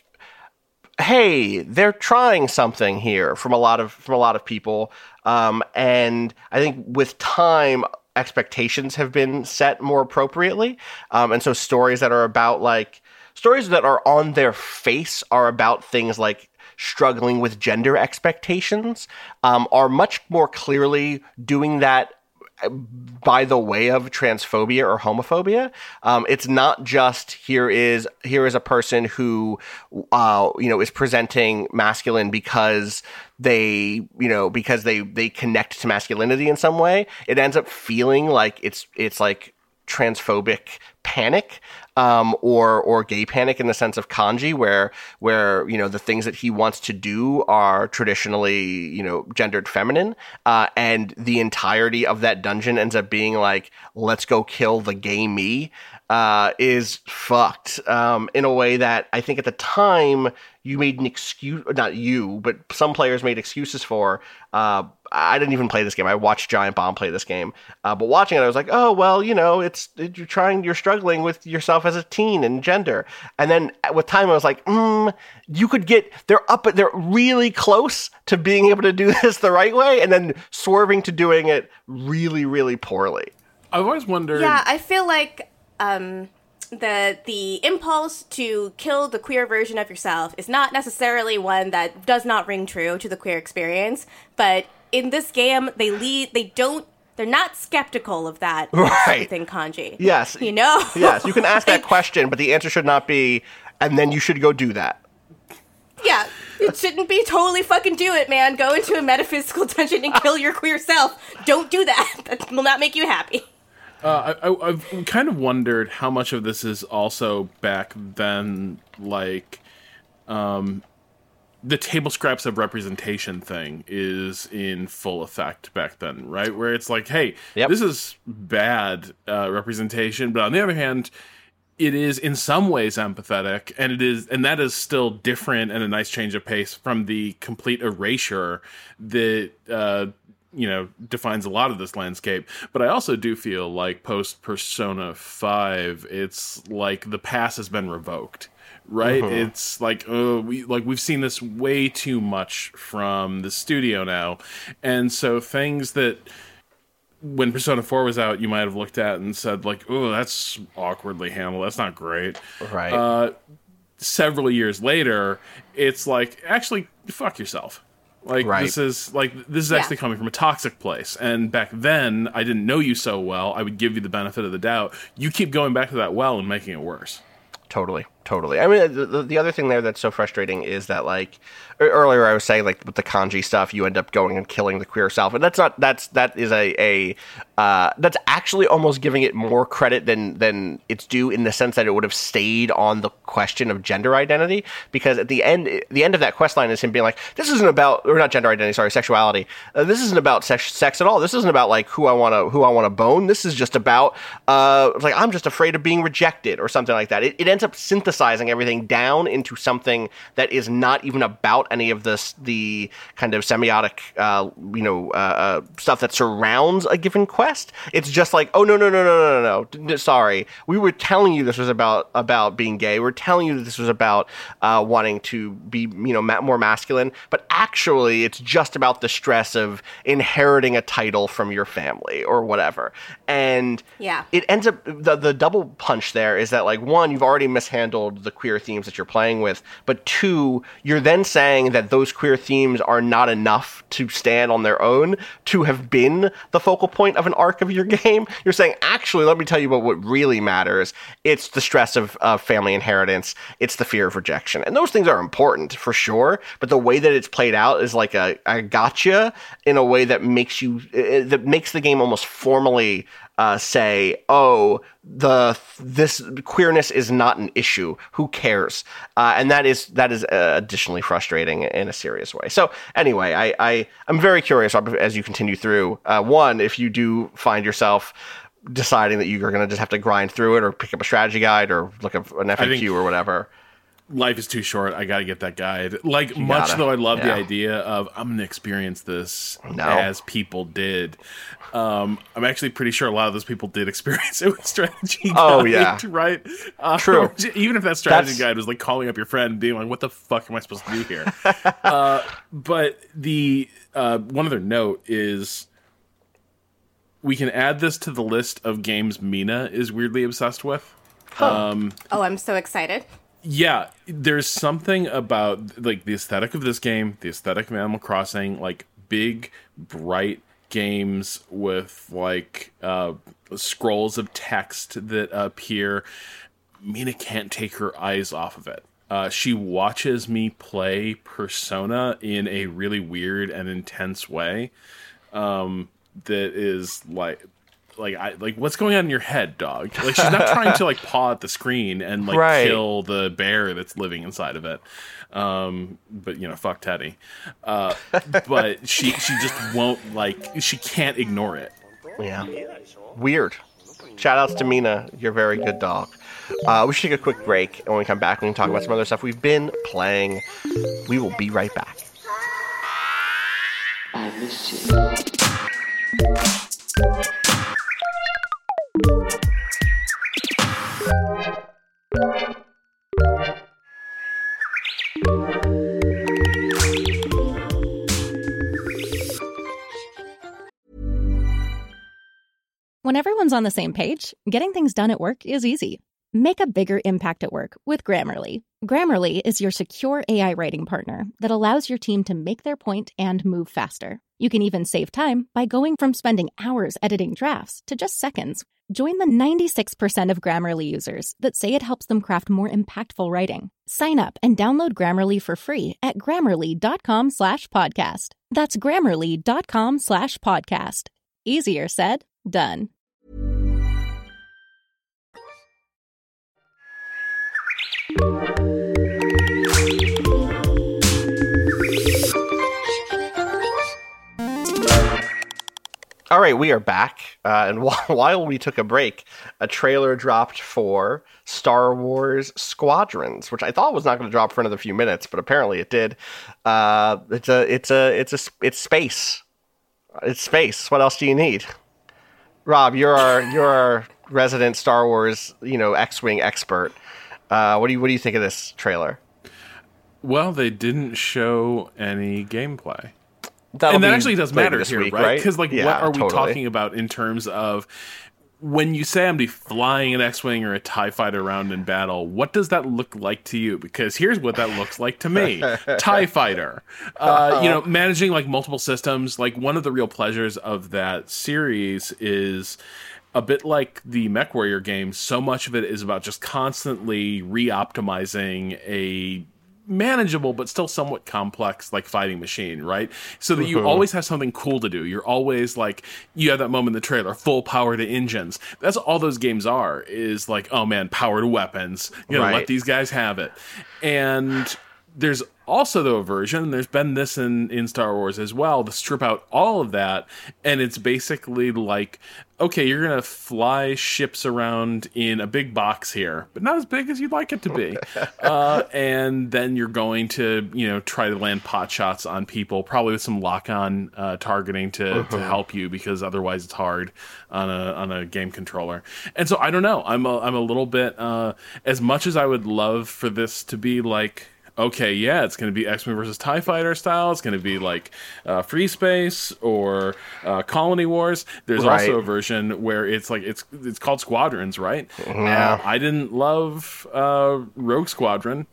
hey, they're trying something here from a lot of from a lot of people. Um, and I think with time, expectations have been set more appropriately. Um, and so stories that are about like stories that are on their face are about things like struggling with gender expectations, um, are much more clearly doing that by the way of transphobia or homophobia. Um, it's not just here is here is a person who uh, you know is presenting masculine because they you know because they they connect to masculinity in some way. It ends up feeling like it's it's like transphobic panic, um, or or gay panic in the sense of kanji, where where you know the things that he wants to do are traditionally you know gendered feminine, uh, and the entirety of that dungeon ends up being like, let's go kill the gay me. uh, is fucked um, in a way that I think at the time you made an excuse, not you, but some players made excuses for. Uh, I didn't even play this game. I watched Giant Bomb play this game. Uh, but watching it, I was like, oh, well, you know, it's you're trying, you're struggling with yourself as a teen and gender. And then with time, I was like, mm, you could get, they're up, they're really close to being able to do this the right way, and then swerving to doing it really, really poorly. I've always wondered. Yeah, I feel like um, the the impulse to kill the queer version of yourself is not necessarily one that does not ring true to the queer experience, but in this game, they lead. They don't. They're not skeptical of that right. within kanji. Yes, you know. Yes, you can ask that question, but the answer should not be, and then you should go do that. Yeah, it shouldn't be totally fucking do it, man. Go into a metaphysical dungeon and kill your queer self. Don't do that. That will not make you happy. Uh, I, I, I've kind of wondered how much of this is also back then, like, um, the table scraps of representation thing is in full effect back then, right? Where it's like, hey, yep. this is bad uh, representation, but on the other hand, it is in some ways empathetic, and it is, and that is still different and a nice change of pace from the complete erasure that uh, you know defines a lot of this landscape. But I also do feel like post Persona five, it's like the past has been revoked. Right, uh-huh. It's like uh, we like we've seen this way too much from the studio now, and so things that when Persona four was out, you might have looked at and said like, "Oh, that's awkwardly handled. That's not great." Right. Uh, several years later, it's like, actually, fuck yourself. Like right. this is like this is actually yeah. coming from a toxic place. And back then, I didn't know you so well. I would give you the benefit of the doubt. You keep going back to that well and making it worse. Totally, totally. I mean, the, the other thing there that's so frustrating is that, like, earlier I was saying, like, with the kanji stuff, you end up going and killing the queer self, and that's not that's that is a a uh, that's actually almost giving it more credit than than it's due, in the sense that it would have stayed on the question of gender identity, because at the end the end of that quest line is him being like, this isn't about, or not gender identity, sorry, sexuality. Uh, this isn't about sex, sex at all. This isn't about like who I want to who I want to bone. This is just about uh, like I'm just afraid of being rejected or something like that. It, it ends up synthesizing everything down into something that is not even about any of this, the kind of semiotic, uh, you know, uh, uh, stuff that surrounds a given quest. It's just like, oh no, no, no, no, no, no, no, sorry, we were telling you this was about about being gay. We're telling you that this was about uh, wanting to be, you know, ma- more masculine. But actually, it's just about the stress of inheriting a title from your family or whatever. And yeah, it ends up the the double punch there is that, like, one, you've already mishandled the queer themes that you're playing with, but two, you're then saying that those queer themes are not enough to stand on their own to have been the focal point of an arc of your game. You're saying, actually, let me tell you about what really matters. It's the stress of uh, family inheritance. It's the fear of rejection. And those things are important, for sure, but the way that it's played out is like a, a gotcha in a way that makes you, uh, that makes the game almost formally Uh, say, oh, the this queerness is not an issue. Who cares? Uh, and that is that is uh, additionally frustrating in a serious way. So anyway, I, I I'm very curious as you continue through. Uh, one, if you do find yourself deciding that you're going to just have to grind through it, or pick up a strategy guide, or look up an F A Q or whatever. Life is too short. I got to get that guide. Like, you much gotta, though I love yeah. the idea of I'm going to experience this no. as people did. Um, I'm actually pretty sure a lot of those people did experience it with strategy guide. Oh, yeah. Right? Uh, True. Even if that strategy That's... guide was like calling up your friend and being like, what the fuck am I supposed to do here? uh, but the uh, one other note is we can add this to the list of games Mina is weirdly obsessed with. Oh, um, oh I'm so excited. Yeah, there's something about like the aesthetic of this game, the aesthetic of Animal Crossing, like big, bright games with like uh, scrolls of text that appear. Mina can't take her eyes off of it. Uh, she watches me play Persona in a really weird and intense way um, that is like... Like, I like what's going on in your head, dog? Like, she's not trying to like paw at the screen and like right. kill the bear that's living inside of it. Um, but you know, fuck Teddy. Uh, but she she just won't like she can't ignore it. Yeah, weird. Shout outs to Mina. You're a very good dog. Uh, we should take a quick break, and when we come back, we can talk about some other stuff we've been playing. We will be right back. I miss you. When everyone's on the same page, getting things done at work is easy. Make a bigger impact at work with Grammarly. Grammarly is your secure A I writing partner that allows your team to make their point and move faster. You can even save time by going from spending hours editing drafts to just seconds. Join the ninety-six percent of Grammarly users that say it helps them craft more impactful writing. Sign up and download Grammarly for free at grammarly.com slash podcast. That's grammarly.com slash podcast. Easier said, done. All right, we are back, uh, and while, while we took a break, a trailer dropped for Star Wars Squadrons, which I thought was not going to drop for another few minutes, but apparently it did. Uh, it's a, it's a, it's a, it's space. It's space. What else do you need? Rob, you're our, you're our resident Star Wars, you know, X-wing expert. Uh, what do you, what do you think of this trailer? Well, they didn't show any gameplay. That'll and that be actually does matter this here, week, right? Because, like, yeah, what are we totally. talking about in terms of when you say I'm be flying an X-wing or a TIE fighter around in battle? What does that look like to you? Because here's what that looks like to me: TIE fighter. Uh, you know, managing like multiple systems. Like one of the real pleasures of that series is, a bit like the MechWarrior games, so much of it is about just constantly re-optimizing a manageable but still somewhat complex like fighting machine, right? So that you always have something cool to do. You're always like, you have that moment in the trailer, full power to engines. That's all those games are, is like, oh man, power to weapons. You know, right. Let these guys have it. And there's also the version, there's been this in, in Star Wars as well, to strip out all of that, and it's basically like, okay, you're going to fly ships around in a big box here, but not as big as you'd like it to be. uh, and then you're going to, you know, try to land pot shots on people, probably with some lock-on uh, targeting to, uh-huh. to help you, because otherwise it's hard on a on a game controller. And so I don't know, I'm a, I'm a little bit, uh, as much as I would love for this to be like, okay, yeah, it's going to be X-Men versus TIE Fighter style. It's going to be like uh, Free Space or uh, Colony Wars. There's right. also a version where it's like it's it's called Squadrons, right? Yeah. Uh, I didn't love uh, Rogue Squadron.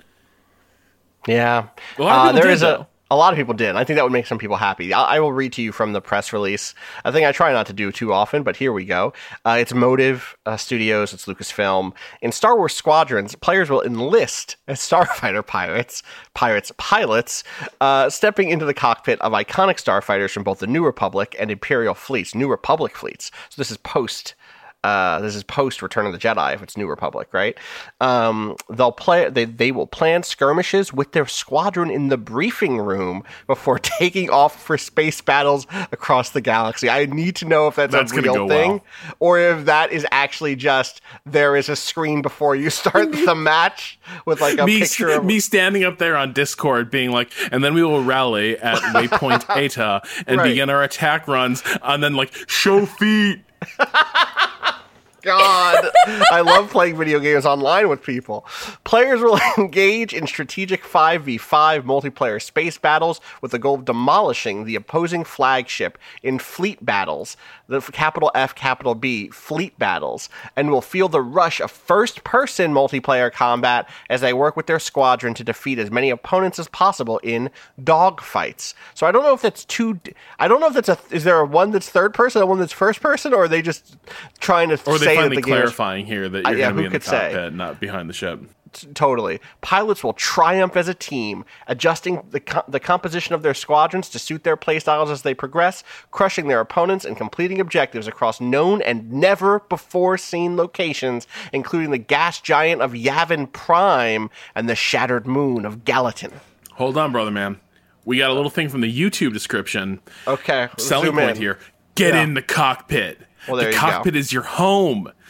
Yeah, a lot of uh, there did, is though. a. A lot of people did. I think that would make some people happy. I, I will read to you from the press release. A thing I try not to do too often, but here we go. Uh, it's Motive uh, Studios. It's Lucasfilm. In Star Wars Squadrons, players will enlist as starfighter pirates, pirates pilots, uh, stepping into the cockpit of iconic starfighters from both the New Republic and Imperial fleets, New Republic fleets. So this is post. Uh, this is post Return of the Jedi, if it's New Republic, right? Um, they'll play. They they will plan skirmishes with their squadron in the briefing room before taking off for space battles across the galaxy. I need to know if that's, that's a real thing, well. or if that is actually just there is a screen before you start the match with like a me, picture of me standing up there on Discord, being like, and then we will rally at waypoint Eta and right. begin our attack runs, and then like show feet. God, I love playing video games online with people. Players will engage in strategic five v five multiplayer space battles with the goal of demolishing the opposing flagship in fleet battles, the capital F, capital B, fleet battles, and will feel the rush of first-person multiplayer combat as they work with their squadron to defeat as many opponents as possible in dogfights. So I don't know if that's two. I don't know if that's a. Is there a one that's third person, and one that's first person, or are they just trying to or say? Finally the clarifying here that you're uh, yeah, going to be in the cockpit, say? Not behind the ship. T- totally. Pilots will triumph as a team, adjusting the co- the composition of their squadrons to suit their playstyles as they progress, crushing their opponents and completing objectives across known and never-before-seen locations, including the gas giant of Yavin Prime and the shattered moon of Gallatin. Hold on, brother man. We got a little thing from the YouTube description. Okay. Selling point in. here. Get yeah. in the cockpit. Well, there the you cockpit go. is your home.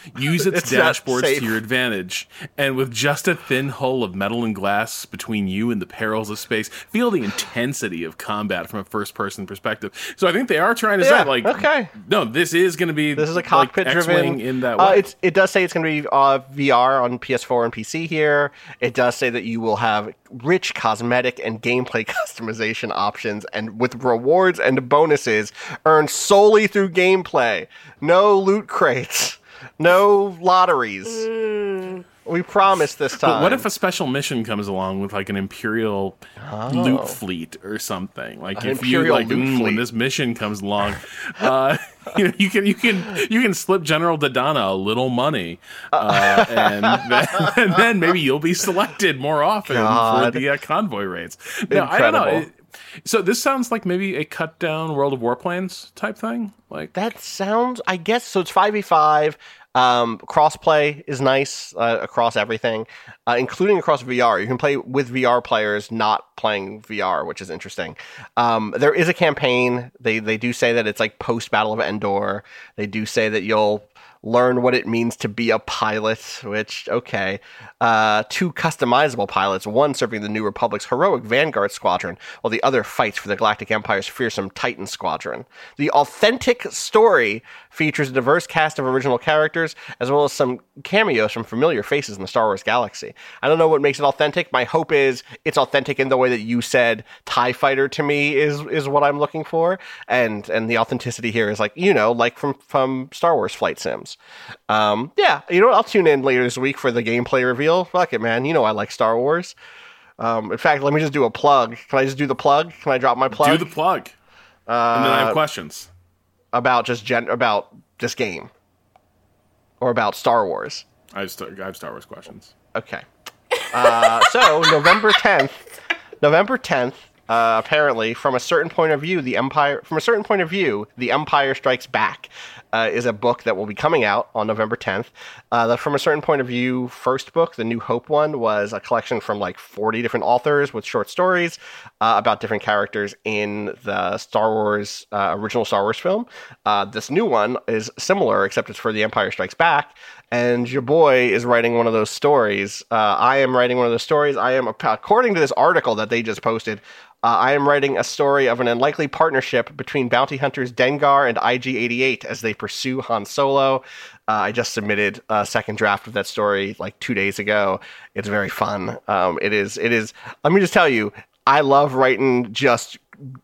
Use its, It's not dashboards safe. to your advantage, and with just a thin hull of metal and glass between you and the perils of space, feel the intensity of combat from a first-person perspective. So I think they are trying to Yeah, say, like, okay. no, this is going to be This is a like cockpit-driven. X-Wing in that uh, way. it's, it does say it's going to be uh, V R on P S four and P C here. It does say that you will have rich cosmetic and gameplay customization options, and with rewards and bonuses earned solely through gameplay. No loot crates. No lotteries. Mm. We promise this time. But what if a special mission comes along with like an Imperial loot fleet or something? Like An if you Imperial like loot mm, when fleet. this mission comes along, uh, you know you can you can you can slip General Dodonna a little money, uh, and, then, and then maybe you'll be selected more often God. for the uh, convoy raids. Now I don't know. Incredible. It- so this sounds like maybe a cut down World of Warplanes type thing. Like That sounds, I guess, so it's five v five. Um, crossplay is nice uh, across everything, uh, including across V R. You can play with V R players not playing V R, which is interesting. Um, there is a campaign. They they do say that it's like post Battle of Endor. They do say that you'll learn what it means to be a pilot, which, okay. Uh, two customizable pilots, one serving the New Republic's heroic Vanguard Squadron, while the other fights for the Galactic Empire's fearsome Titan Squadron. The authentic story features a diverse cast of original characters, as well as some cameos from familiar faces in the Star Wars galaxy. I don't know what makes it authentic. My hope is it's authentic in the way that you said TIE Fighter to me is is what I'm looking for, and and the authenticity here is like, you know, like from, from Star Wars flight sims. Um, yeah, you know what? I'll tune in later this week for the gameplay reveal. Fuck it, man. You know I like Star Wars. Um, in fact, let me just do a plug. Can I just do the plug? Can I drop my plug? do the plug, uh, and then I have questions. About just gen- about this game, or about Star Wars. I have, Star- I have Star Wars questions. Okay. Uh, so November tenth, November tenth. Uh, apparently, from a certain point of view, the Empire. From a certain point of view, The Empire Strikes Back uh, is a book that will be coming out on November tenth. Uh, the From a Certain Point of View first book, the New Hope one, was a collection from like forty different authors with short stories uh, about different characters in the Star Wars uh, original Star Wars film. Uh, this new one is similar, except it's for The Empire Strikes Back. And your boy is writing one of those stories. Uh, I am writing one of those stories. I am, according to this article that they just posted, uh, I am writing a story of an unlikely partnership between bounty hunters Dengar and I G eighty-eight as they pursue Han Solo. Uh, I just submitted a second draft of that story like two days ago. It's very fun. Um, it is. It is. Let me just tell you, I love writing just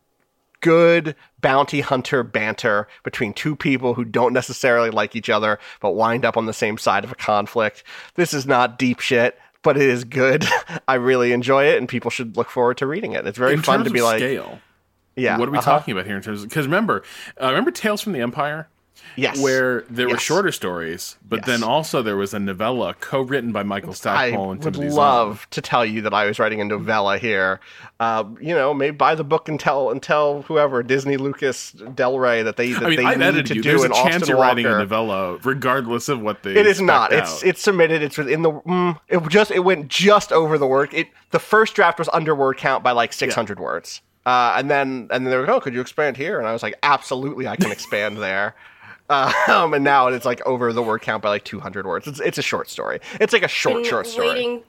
good bounty hunter banter between two people who don't necessarily like each other but wind up on the same side of a conflict. This is not deep shit, but it is good. I really enjoy it, and people should look forward to reading it. It's very in fun terms to be of like, scale. yeah. What are we uh-huh. talking about here in terms of? Because remember, uh, remember Tales from the Empire. Yes. Where there were Yes. shorter stories, but Yes. then also there was a novella co-written by Michael I Stackpole and would Timothy love to tell you that I was writing a novella here. Uh, you know, maybe buy the book and tell and tell whoever Disney, Lucas, Del Rey that they that I mean, they I've need edited to you. do There's a an chance Austin you're writing a Walker. novella, regardless of what they. It is spec not. out. It's it's submitted. It's within the. Mm, it just it went just over the word. It the first draft was under word count by like six hundred words. Uh, and then and then they were like, oh, could you expand here? And I was like, absolutely, I can expand there. Uh, um, and now it's like over the word count by like two hundred words. It's it's a short story. It's like a short Been short story. waiting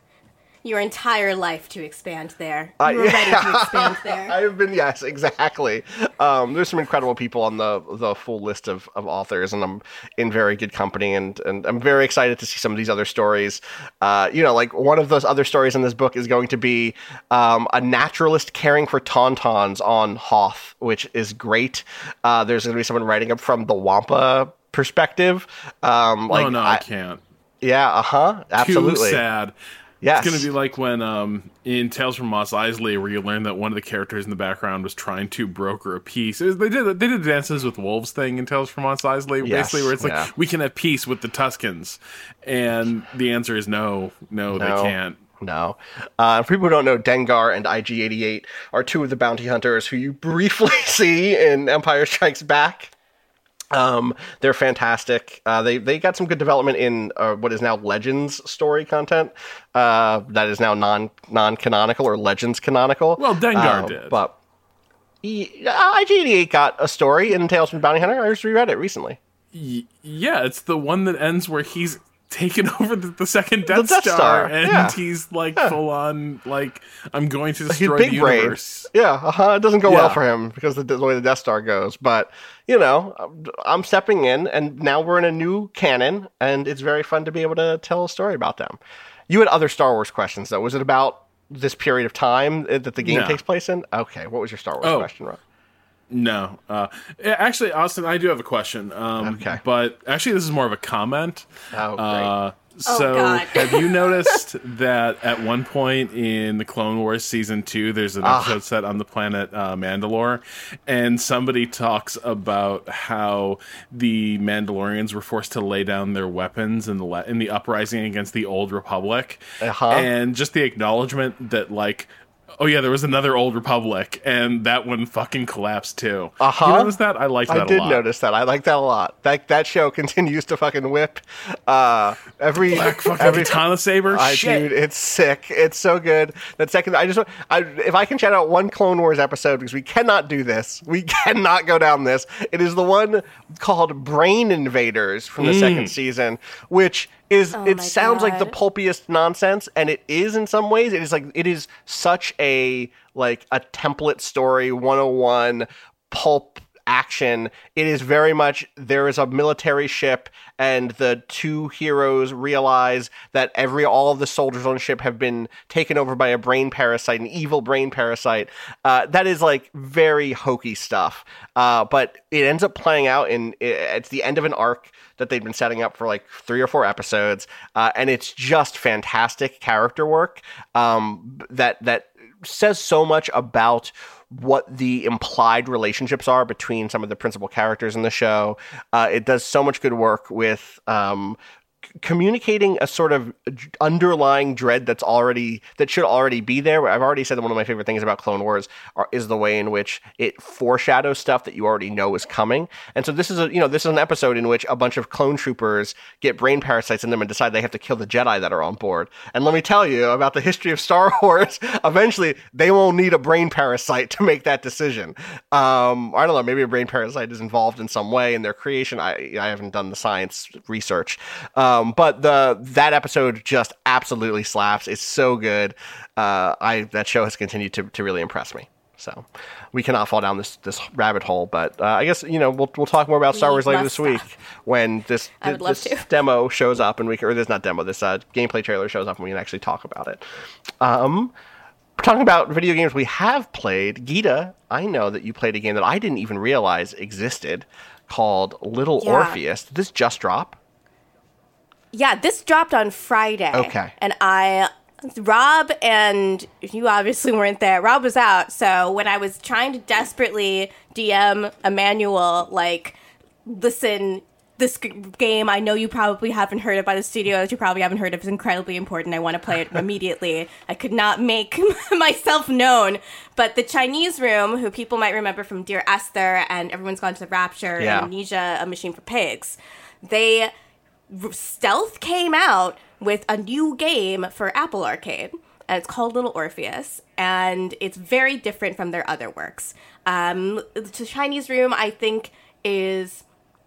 your entire life to expand there. Uh, You were ready to expand there. I've been, yes, exactly. Um, there's some incredible people on the the full list of, of authors, and I'm in very good company, and, and I'm very excited to see some of these other stories. Uh, you know, like one of those other stories in this book is going to be um, a naturalist caring for tauntauns on Hoth, which is great. Uh, there's going to be someone writing up from the Wampa perspective. Um, like, oh no, I, I can't. Yeah, uh-huh, absolutely. Too sad. Yes. It's going to be like when um, in Tales from Mos Eisley, where you learn that one of the characters in the background was trying to broker a peace. It was, they did they did the Dances with Wolves thing in Tales from Mos Eisley, Yes, basically, where it's like, yeah. we can have peace with the Tuscans. And the answer is no, no, No. they can't. No. Uh, for people who don't know, Dengar and I G eighty-eight are two of the bounty hunters who you briefly see in Empire Strikes Back. Um, they're fantastic. Uh, they they got some good development in uh, what is now Legends story content. Uh, that is now non non canonical or Legends canonical. Well, Dengar Uh, did. but he, I G eighty-eight got a story in Tales from the Bounty Hunter. I just reread it recently. Y- yeah, it's the one that ends where he's taken over the, the second Death, The Death Star, Star, and yeah. he's like Yeah. full on like I'm going to He's destroy big the brain. universe. Yeah, uh-huh. It doesn't go well Yeah. for him because of the, the way the Death Star goes. But, you know, I'm- I'm stepping in, and now we're in a new canon, and it's very fun to be able to tell a story about them. You had other Star Wars questions, though. Was it about this period of time that the game No. takes place in? Okay, what was your Star Wars Oh. question, Rob? No, uh, actually, Austin, I do have a question. Um, Okay. but actually, this is more of a comment. Oh, great. Uh, Oh, so, God. have you noticed that at one point in the Clone Wars season two, there's an Ah. episode set on the planet uh, Mandalore, and somebody talks about how the Mandalorians were forced to lay down their weapons in the le- in the uprising against the Old Republic, Uh-huh. and just the acknowledgement that like. Oh yeah, there was another Old Republic, and that one fucking collapsed too. Uh-huh. You notice that? I liked that I did a lot. notice that. I like that a lot. That that show continues to fucking whip. Uh, every Black fucking every katana saber. I, Shit. dude, it's sick. It's so good. That second, I just, I, if I can shout out one Clone Wars episode, because we cannot do this. We cannot go down this. It is the one called Brain Invaders from the second season, which is, Oh it my sounds like the God. pulpiest nonsense, and it is in some ways. It is like, it is such a, like, a template story, one oh one pulp action. It is very much, there is a military ship, and the two heroes realize that every all of the soldiers on the ship have been taken over by a brain parasite, an evil brain parasite. Uh, that is like very hokey stuff. Uh, but it ends up playing out in it's the end of an arc that they've been setting up for like three or four episodes, uh, and it's just fantastic character work um, that that says so much about what the implied relationships are between some of the principal characters in the show. Uh, it does so much good work with um, c- communicating a sort of underlying dread that's already that should already be there. I've already said that one of my favorite things about Clone Wars are, is the way in which it foreshadows stuff that you already know is coming. And so this is a you know this is an episode in which a bunch of clone troopers get brain parasites in them and decide they have to kill the Jedi that are on board. And let me tell you about the history of Star Wars. Eventually, they won't need a brain parasite to make that decision. Um, I don't know. Maybe a brain parasite is involved in some way in their creation. I I haven't done the science research, um, but the that episode just absolutely slaps. It's so good. Uh, I that show has continued to to really impress me. So we cannot fall down this this rabbit hole, but uh, I guess you know we'll we'll talk more about Star We Wars later must this week stop. when this I would this love to. demo shows up and we can, or this not demo this uh, gameplay trailer shows up and we can actually talk about it. Um, we're talking about video games we have played. Gita, I know that you played a game that I didn't even realize existed called Little Yeah. Orpheus. Did this just drop? Yeah, this dropped on Friday. Okay. And I, Rob, and you obviously weren't there. Rob was out. So when I was trying to desperately D M Emmanuel, like, listen, this g- game I know you probably haven't heard of by the studio, that you probably haven't heard of, is incredibly important. I want to play it immediately. I could not make myself known. But the Chinese Room, who people might remember from Dear Esther and Everyone's Gone to the Rapture Yeah. and Amnesia, A Machine for Pigs, they Stealth came out with a new game for Apple Arcade, and it's called Little Orpheus, and it's very different from their other works. Um, the Chinese Room, I think, is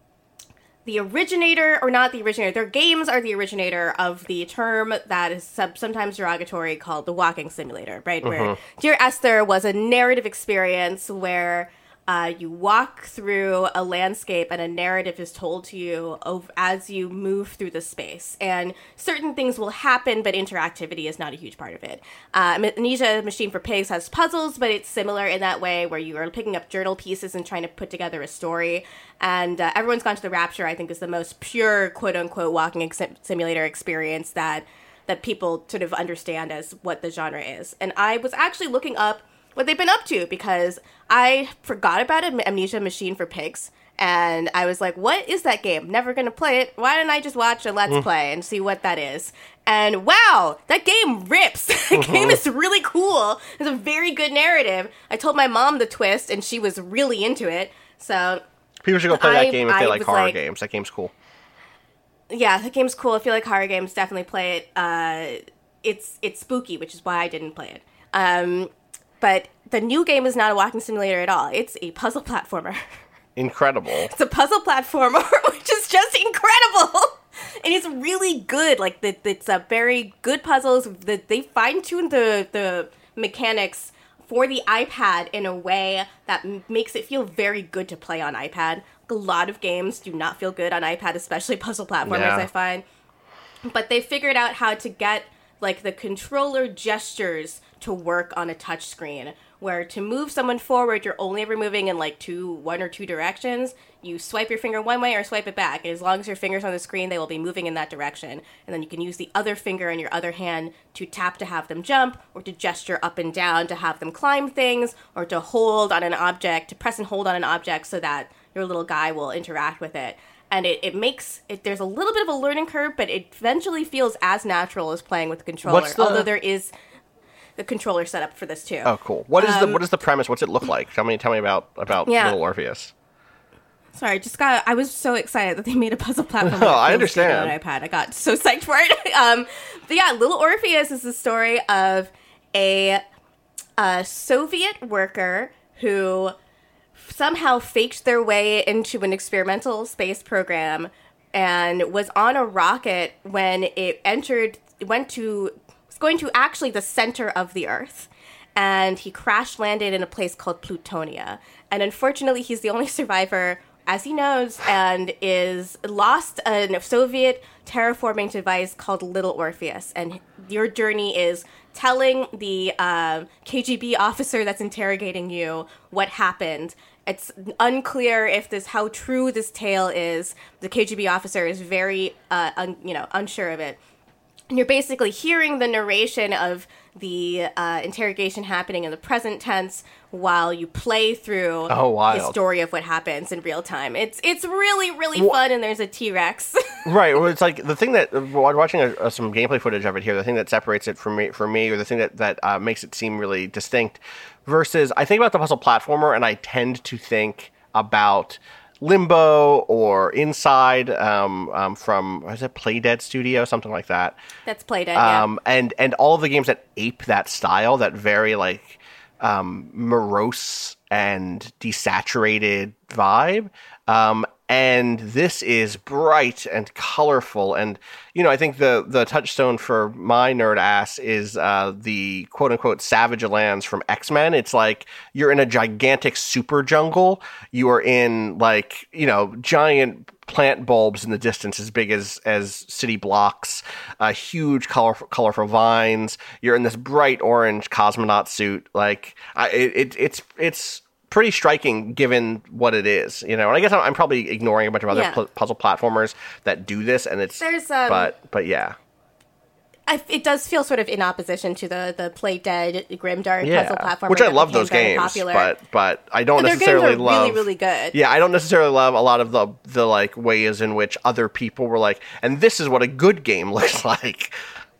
the originator, or not the originator, their games are the originator of the term that is sub- sometimes derogatory called the walking simulator, right? Where Dear Esther was a narrative experience where uh, you walk through a landscape and a narrative is told to you ov- as you move through the space. And certain things will happen, but interactivity is not a huge part of it. Uh, Amnesia Machine for Pigs has puzzles, but it's similar in that way where you are picking up journal pieces and trying to put together a story. And uh, Everyone's Gone to the Rapture, I think, is the most pure, quote-unquote, walking ex- simulator experience that that people sort of understand as what the genre is. And I was actually looking up what they've been up to because I forgot about Am- Amnesia Machine for Pigs. And I was like, what is that game? Never going to play it. Why didn't I just watch a Let's Play and see what that is? And wow, that game rips. That game is really cool. It's a very good narrative. I told my mom the twist, and she was really into it. So People should go play I- that game if they I like was horror like- games. That game's cool. yeah, the game's cool. If you like horror games, definitely play it. Uh, it's it's spooky, which is why I didn't play it. Um, but the new game is not a walking simulator at all. It's a puzzle platformer. Incredible. It's a puzzle platformer, which is just incredible. And it's really good. Like, the, it's a very good puzzles. The, they fine-tuned the, the mechanics for the iPad in a way that m- makes it feel very good to play on iPad. A lot of games do not feel good on iPad, especially puzzle platformers, Yeah. I find. But they figured out how to get, like, the controller gestures to work on a touch screen, where to move someone forward, you're only ever moving in, like, two, one or two directions. You swipe your finger one way or swipe it back. And as long as your finger's on the screen, they will be moving in that direction. And then you can use the other finger in your other hand to tap to have them jump, or to gesture up and down to have them climb things, or to hold on an object, to press and hold on an object so that your little guy will interact with it. And it, it makes it, there's a little bit of a learning curve, but it eventually feels as natural as playing with the controller. What's the- Although there is the controller set up for this too. Oh, cool. What is Um, the what is the premise? What's it look like? Tell me tell me about about Yeah. Little Orpheus. Sorry, just got. I was so excited that they made a puzzle platform. No, I understand. On iPad, I got so psyched for it. um, but yeah, Little Orpheus is the story of a, a Soviet worker who somehow faked their way into an experimental space program and was on a rocket when it entered, went to, was going to actually the center of the Earth. And he crash landed in a place called Plutonia. And unfortunately, he's the only survivor, as he knows, and is lost a Soviet terraforming device called Little Orpheus. And your journey is telling the uh, K G B officer that's interrogating you what happened. It's unclear if this how true this tale is. The K G B officer is very, uh, un, you know, unsure of it. And you're basically hearing the narration of the uh, interrogation happening in the present tense while you play through Oh, wild. the story of what happens in real time. It's it's really, really fun, and there's a T-Rex. Right. Well, it's like the thing that while watching a, a, some gameplay footage of it here, the thing that separates it from me, for me, or the thing that that uh, makes it seem really distinct, versus I think about the puzzle platformer, and I tend to think about Limbo or Inside um, um, from was it Playdead Studio, something like that. That's Playdead, yeah. Um, and and all of the games that ape that style, that very like um, morose and desaturated vibe. Um, and this is bright and colorful, and you know, I think the the touchstone for my nerd ass is uh, the quote unquote Savage Lands from X-Men. It's like you're in a gigantic super jungle. You are in like you know giant plant bulbs in the distance as big as as city blocks, uh, huge colorful colorful vines. You're in this bright orange cosmonaut suit. Like I, it, it it's it's. pretty striking given what it is, you know. And I guess I'm, I'm probably ignoring a bunch of other Yeah. pu- puzzle platformers that do this, and it's There's, um, but but yeah, I, it does feel sort of in opposition to the the Playdead Grimdark yeah, puzzle platformer, which I that love became those very games, popular. but but I don't Their games necessarily are love really, really good. Yeah, I don't necessarily love a lot of the the like ways in which other people were like, and this is what a good game looks like.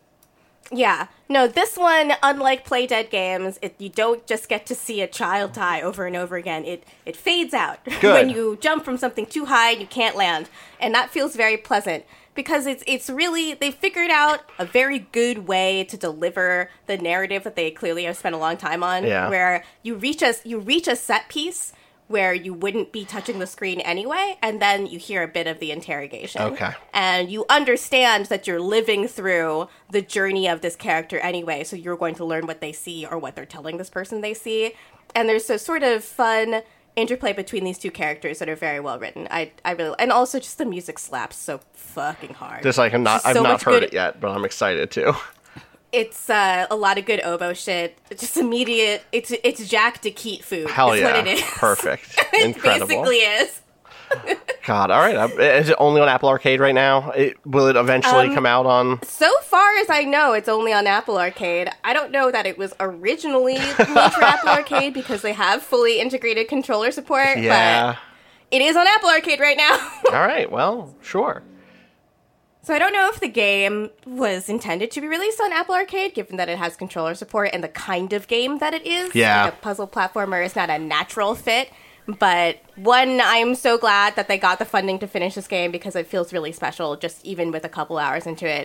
Yeah. No, this one, unlike Playdead games, it, you don't just get to see a child die over and over again. It it fades out when you jump from something too high and you can't land. And that feels very pleasant because it's it's really, they figured out a very good way to deliver the narrative that they clearly have spent a long time on, Yeah. where you reach a, you reach a set piece where you wouldn't be touching the screen anyway, and then you hear a bit of the interrogation. Okay. And you understand that you're living through the journey of this character anyway, so you're going to learn what they see or what they're telling this person they see. And there's a sort of fun interplay between these two characters that are very well written. I I really, and also just the music slaps so fucking hard. This like I'm not Just I've so not much heard good- it yet, but I'm excited too. It's uh, a lot of good oboe shit. It's just immediate. It's it's Jack DeKeat food. Hell is yeah, what it is. perfect, It incredible. basically is. God, all right. Uh, Is it only on Apple Arcade right now? It, will it eventually Um, come out on? So far as I know, it's only on Apple Arcade. I don't know that it was originally made for Apple Arcade because they have fully integrated controller support. Yeah. But it is on Apple Arcade right now. All right. Well, sure. So I don't know if the game was intended to be released on Apple Arcade, given that it has controller support and the kind of game that it is. Yeah. Like a puzzle platformer is not a natural fit. But one, I'm so glad that they got the funding to finish this game because it feels really special, just even with a couple hours into it.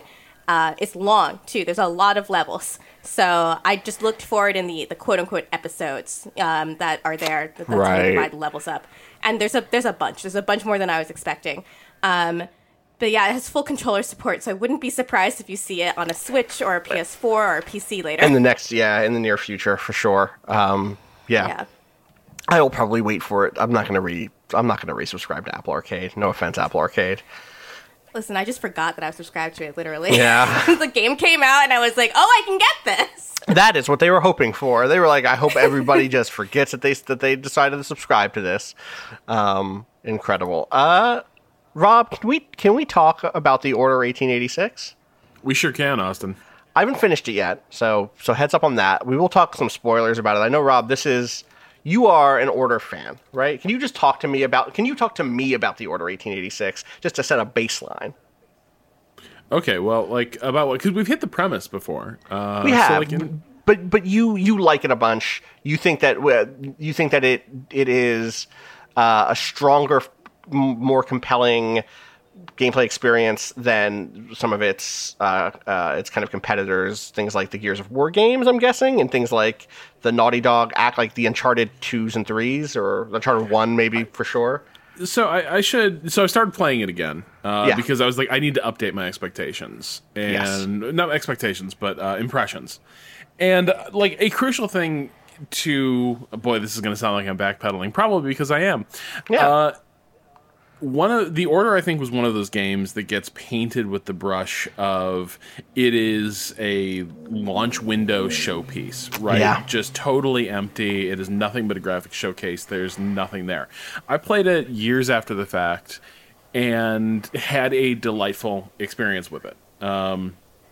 Uh, it's long, too. There's a lot of levels. So I just looked for it in the, the quote-unquote episodes um, that are there. That's right. how they divide the levels up. And there's a there's a bunch. There's a bunch more than I was expecting. Um, but yeah, it has full controller support, so I wouldn't be surprised if you see it on a Switch or a P S four or a P C later. In the next, yeah, in the near future, for sure. Um, yeah. yeah. I will probably wait for it. I'm not going to re. I'm not going to resubscribe to Apple Arcade. No offense, Apple Arcade. Listen, I just forgot that I was subscribed to it, literally. Yeah. The game came out, and I was like, oh, I can get this. That is what they were hoping for. They were like, I hope everybody just forgets that they that they decided to subscribe to this. Um, incredible. Uh, Rob, can we can we talk about the Order eighteen eighty-six? We sure can, Austin. I haven't finished it yet, so so heads up on that. We will talk some spoilers about it. I know, Rob, this is... You are an Order fan, right? Can you just talk to me about... Can you talk to me about the Order eighteen eighty-six, just to set a baseline? Okay, well, like, about what... Because we've hit the premise before. Uh, we have, so like in, but but you you like it a bunch. You think that you think that it it is uh, a stronger, more compelling gameplay experience than some of its uh, uh, its kind of competitors, things like the Gears of War games, I'm guessing, and things like the Naughty Dog act like the Uncharted twos and threes, or Uncharted one maybe for sure. So I, I should. So I started playing it again uh, Yeah. because I was like, I need to update my expectations and Yes. not expectations, but uh, impressions. And uh, like a crucial thing to boy, this is going to sound like I'm backpedaling, probably because I am. Yeah. Uh, One of the Order, I think, was one of those games that gets painted with the brush of it is a launch window showpiece, right? Yeah. Just totally empty. It is nothing but a graphic showcase. There's nothing there. I played it years after the fact and had a delightful experience with it. Um,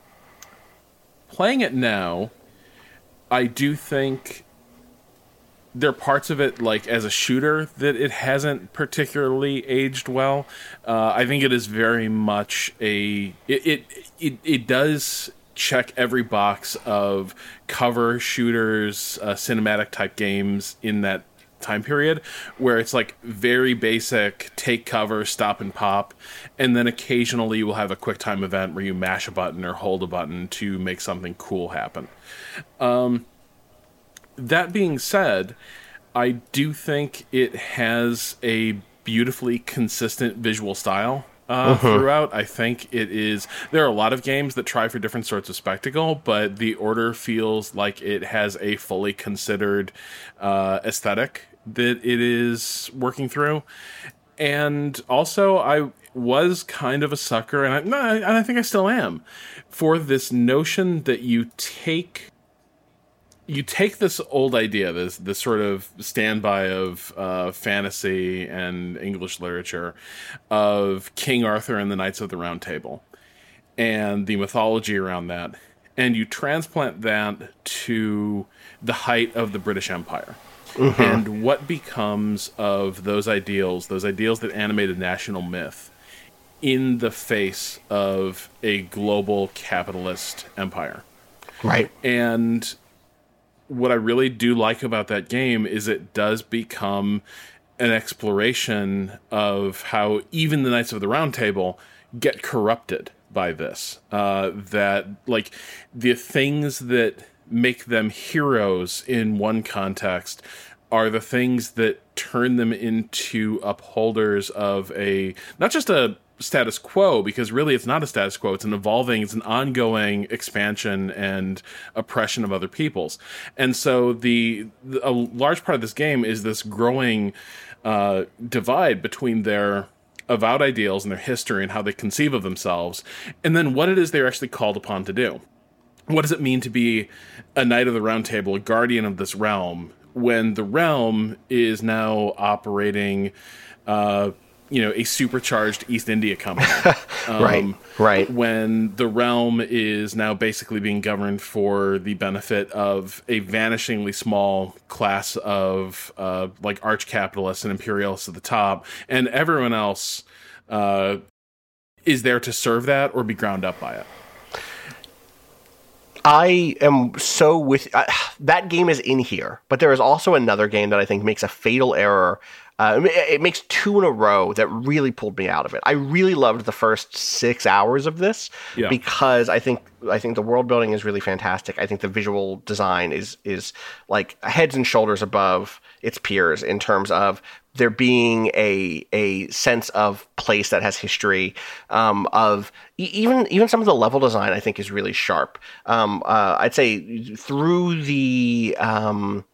playing it now, I do think there are parts of it, like as a shooter, that it hasn't particularly aged well. Uh, I think it is very much a it, it it it does check every box of cover shooters, uh, cinematic type games in that time period, where it's like very basic, take cover, stop and pop, and then occasionally you will have a quick time event where you mash a button or hold a button to make something cool happen. Um, That being said, I do think it has a beautifully consistent visual style uh, Mm-hmm. throughout. I think it is... There are a lot of games that try for different sorts of spectacle, but the Order feels like it has a fully considered uh, aesthetic that it is working through. And also, I was kind of a sucker, and I, no, and I think I still am, for this notion that you take... You take this old idea, this this sort of standby of uh, fantasy and English literature of King Arthur and the Knights of the Round Table and the mythology around that, and you transplant that to the height of the British Empire. Mm-hmm. And what becomes of those ideals, those ideals that animated national myth, in the face of a global capitalist empire. Right. And what I really do like about that game is it does become an exploration of how even the Knights of the Round Table get corrupted by this. Uh, that, like, the things that make them heroes in one context are the things that turn them into upholders of a, not just a status quo, because really it's not a status quo, it's an evolving, it's an ongoing expansion and oppression of other peoples. And so the, the a large part of this game is this growing uh, divide between their avowed ideals and their history and how they conceive of themselves, and then what it is they're actually called upon to do. What does it mean to be a Knight of the Round Table, a guardian of this realm, when the realm is now operating uh, you know, a supercharged East India Company. Um, right, right. When the realm is now basically being governed for the benefit of a vanishingly small class of, uh, like, arch capitalists and imperialists at the top, and everyone else uh, is there to serve that or be ground up by it. I am so with uh, that game is in here, but there is also another game that I think makes a fatal error Uh, it, it makes two in a row that really pulled me out of it. I really loved the first six hours of this Yeah. because I think I think the world building is really fantastic. I think the visual design is is like heads and shoulders above its peers in terms of there being a a sense of place that has history, um, of e- even even some of the level design I think is really sharp. Um, uh, I'd say through the um,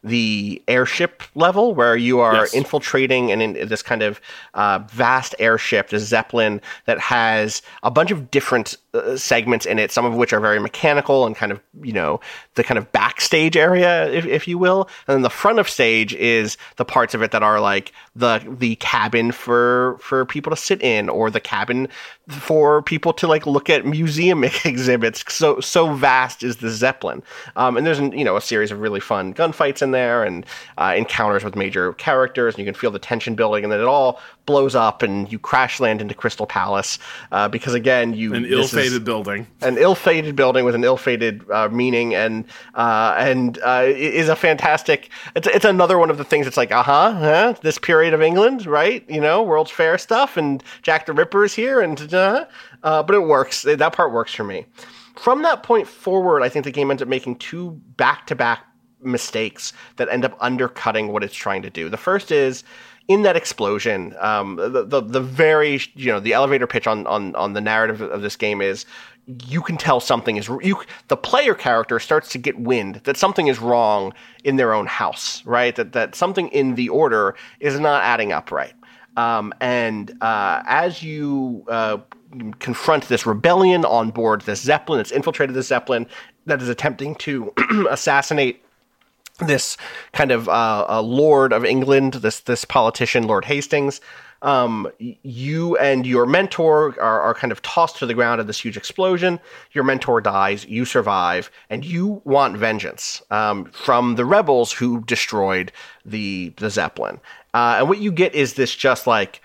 the airship level where you are Yes. infiltrating and in this kind of uh, vast airship, this Zeppelin that has a bunch of different uh, segments in it, some of which are very mechanical and kind of, you know, the kind of backstage area, if, if you will. And then the front of stage is the parts of it that are like the the cabin for for people to sit in, or the cabin for people to like look at museum exhibits. So so vast is the Zeppelin. Um, and there's, you know, a series of really fun gunfights in there and uh, encounters with major characters, and you can feel the tension building, and then it all blows up and you crash land into Crystal Palace uh, because again you An this ill-fated is building. an ill-fated building with an ill-fated uh, meaning, and uh, and uh, it is a fantastic. It's it's another one of the things. It's like uh-huh, huh, this period of England, right? You know, World's Fair stuff, and Jack the Ripper is here, and uh, uh, but it works. That part works for me. From that point forward, I think the game ends up making two back-to-back mistakes that end up undercutting what it's trying to do. The first is in that explosion, um, the, the the very, you know, the elevator pitch on on on the narrative of this game is you can tell something is you the player character starts to get wind that something is wrong in their own house, right? That that something in the order is not adding up right. Um, and uh, as you uh, confront this rebellion on board this Zeppelin that's infiltrated the Zeppelin that is attempting to assassinate this kind of uh, uh, Lord of England, this this politician, Lord Hastings, um, you and your mentor are, are kind of tossed to the ground in this huge explosion. Your mentor dies, you survive, and you want vengeance um, from the rebels who destroyed the the Zeppelin. Uh, and what you get is this just like,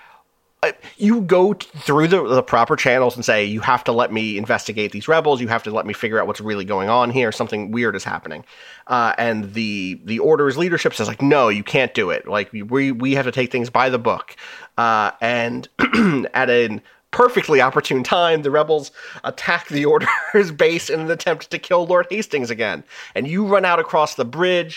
you go through the, the proper channels and say, you have to let me investigate these rebels. You have to let me figure out what's really going on here. Something weird is happening. Uh, and the the Order's leadership says, like, no, you can't do it. Like, we we have to take things by the book. Uh, and at a perfectly opportune time, the rebels attack the Order's base in an attempt to kill Lord Hastings again. And you run out across the bridge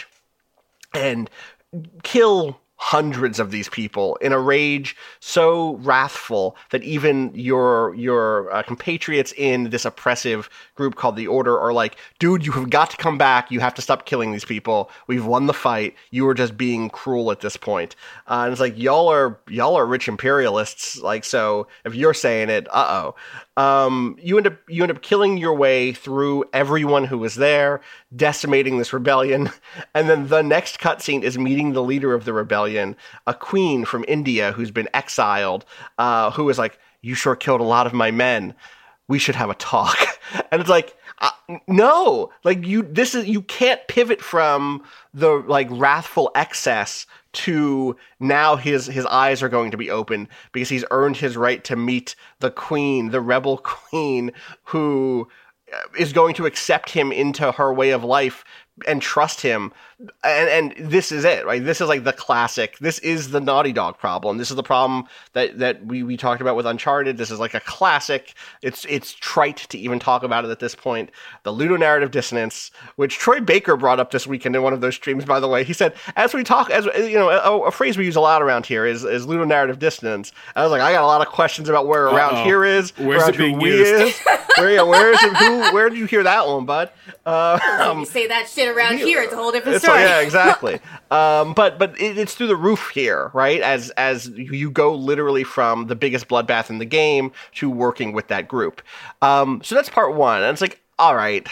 and kill hundreds of these people in a rage so wrathful that even your your uh, compatriots in this oppressive group called the Order are like, dude, you have got to come back. You have to stop killing these people. We've won the fight. You are just being cruel at this point. Uh, and it's like, y'all are y'all are rich imperialists. Like, so if you're saying it, uh-oh. Um, you end up you end up killing your way through everyone who was there, decimating this rebellion, and then the next cutscene is meeting the leader of the rebellion, a queen from India who's been exiled, uh, who is like, "You sure killed a lot of my men. We should have a talk." And it's like, uh, no, like you, this is you can't pivot from the like wrathful excess to now his his eyes are going to be open because he's earned his right to meet the queen, the rebel queen, who is going to accept him into her way of life and trust him. And, and this is it, right? This is like the classic. This is the Naughty Dog problem. This is the problem that, that we, we talked about with Uncharted. This is like a classic. It's it's trite to even talk about it at this point. The ludonarrative dissonance, which Troy Baker brought up this weekend in one of those streams, by the way. He said, as we talk, as you know, a, a phrase we use a lot around here is, is ludonarrative dissonance. I was like, I got a lot of questions about where around Uh-oh. here is. Where's around it being who we used? is. Where, yeah, where is it? Who? Where did you hear that one, bud? Uh, If you say that shit around here, it's a whole different it's story. like, yeah, exactly. um, but but it, it's through the roof here, right? As as you go literally from the biggest bloodbath in the game to working with that group. Um, so that's part one, and it's like, all right,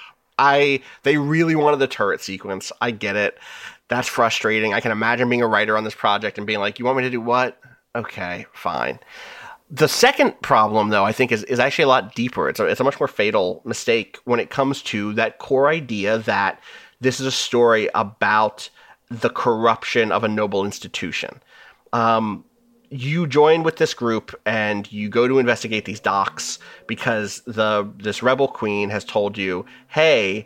I they really wanted the turret sequence. I get it. That's frustrating. I can imagine being a writer on this project and being like, you want me to do what? Okay, fine. The second problem, though, I think is, is actually a lot deeper. It's a, it's a much more fatal mistake when it comes to that core idea that this is a story about the corruption of a noble institution. Um, you join with this group and you go to investigate these docks because the this rebel queen has told you, hey,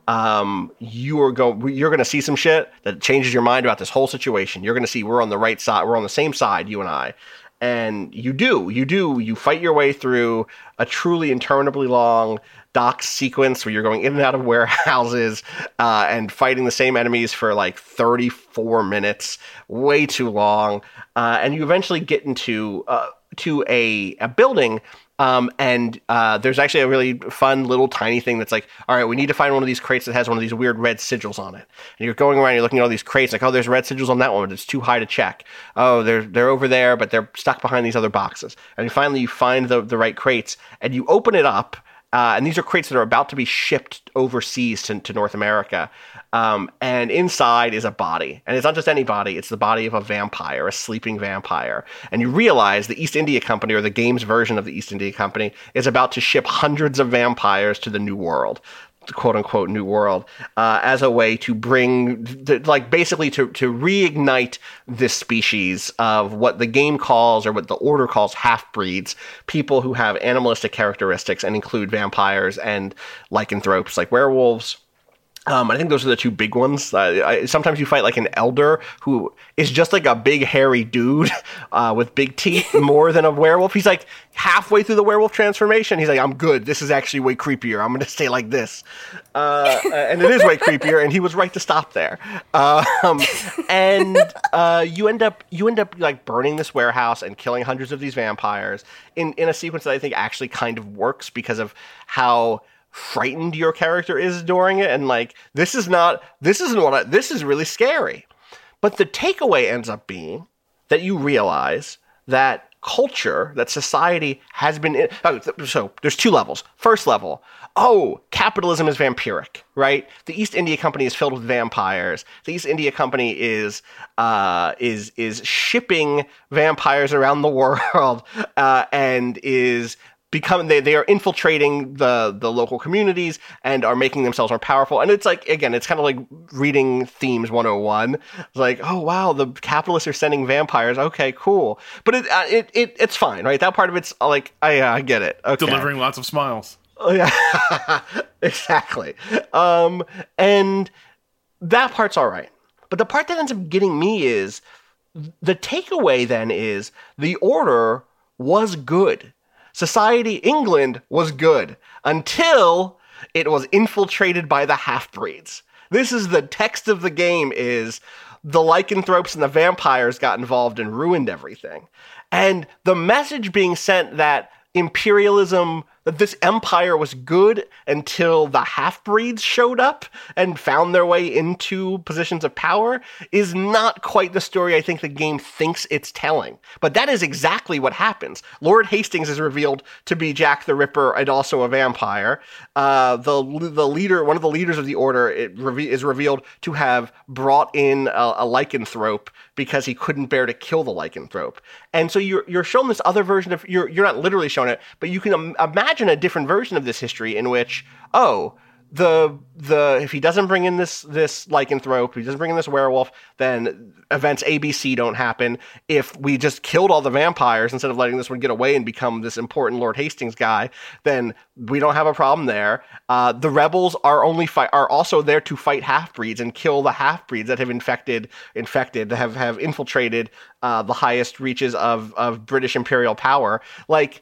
um, you are go you're going to see some shit that changes your mind about this whole situation. You're going to see we're on the right side, we're on the same side, you and I. And you do, you do, you fight your way through a truly interminably long dock sequence where you're going in and out of warehouses uh, and fighting the same enemies for like thirty-four minutes, way too long. Uh, and you eventually get into uh, to a, a building. Um, and uh, there's actually a really fun little tiny thing that's like, all right, we need to find one of these crates that has one of these weird red sigils on it. And you're going around, you're looking at all these crates, like, oh, there's red sigils on that one, but it's too high to check. Oh, they're they're over there, but they're stuck behind these other boxes. And finally, you find the the right crates, and you open it up. Uh, and these are crates that are about to be shipped overseas to, to North America. Um, and inside is a body. And it's not just any body. It's the body of a vampire, a sleeping vampire. And you realize the East India Company, or the game's version of the East India Company, is about to ship hundreds of vampires to the New World. Quote-unquote New World, uh, as a way to bring, to, like, basically to, to reignite this species of what the game calls, or what the Order calls, half-breeds, people who have animalistic characteristics and include vampires and lycanthropes, like werewolves. Um, I think those are the two big ones. Uh, I, sometimes you fight like an elder who is just like a big hairy dude uh, with big teeth more than a werewolf. He's like halfway through the werewolf transformation. He's like, I'm good. This is actually way creepier. I'm going to stay like this. Uh, and it is way creepier. And he was right to stop there. Um, and uh, you end up you end up like burning this warehouse and killing hundreds of these vampires in, in a sequence that I think actually kind of works because of how frightened your character is during it, and like this is not this isn't what I, this is really scary. But the takeaway ends up being that you realize that culture, that society has been in, oh, so there's two levels. First level, oh, capitalism is vampiric, right? The East India Company is filled with vampires. The East India Company is uh, is is shipping vampires around the world uh, and is become they, they are infiltrating the the local communities and are making themselves more powerful. And it's like, again, it's kind of like reading Themes one oh one. It's like, oh wow, the capitalists are sending vampires. Okay, cool. But it uh, it, it it's fine, right? That part of it's like, I uh, I get it. Okay. Delivering lots of smiles. Oh yeah. Exactly. Um and that part's all right. But the part that ends up getting me is the takeaway then is the Order was good. Society England was good until it was infiltrated by the half-breeds. This is the text of the game, is the lycanthropes and the vampires got involved and ruined everything. And the message being sent that imperialism, that this empire was good until the half-breeds showed up and found their way into positions of power, is not quite the story I think the game thinks it's telling. But that is exactly what happens. Lord Hastings is revealed to be Jack the Ripper and also a vampire. Uh, the the leader, one of the leaders of the Order, it reve- is revealed to have brought in a, a lycanthrope because he couldn't bear to kill the lycanthrope. And so you're you're shown this other version of, you're you're not literally shown it, but you can im- imagine a different version of this history in which, oh, the the if he doesn't bring in this this lycanthrope, if he doesn't bring in this werewolf, then events A B C don't happen. If we just killed all the vampires instead of letting this one get away and become this important Lord Hastings guy, then we don't have a problem there. Uh, the rebels are only fight are also there to fight half-breeds and kill the half-breeds that have infected infected have have infiltrated uh, the highest reaches of of British imperial power. Like,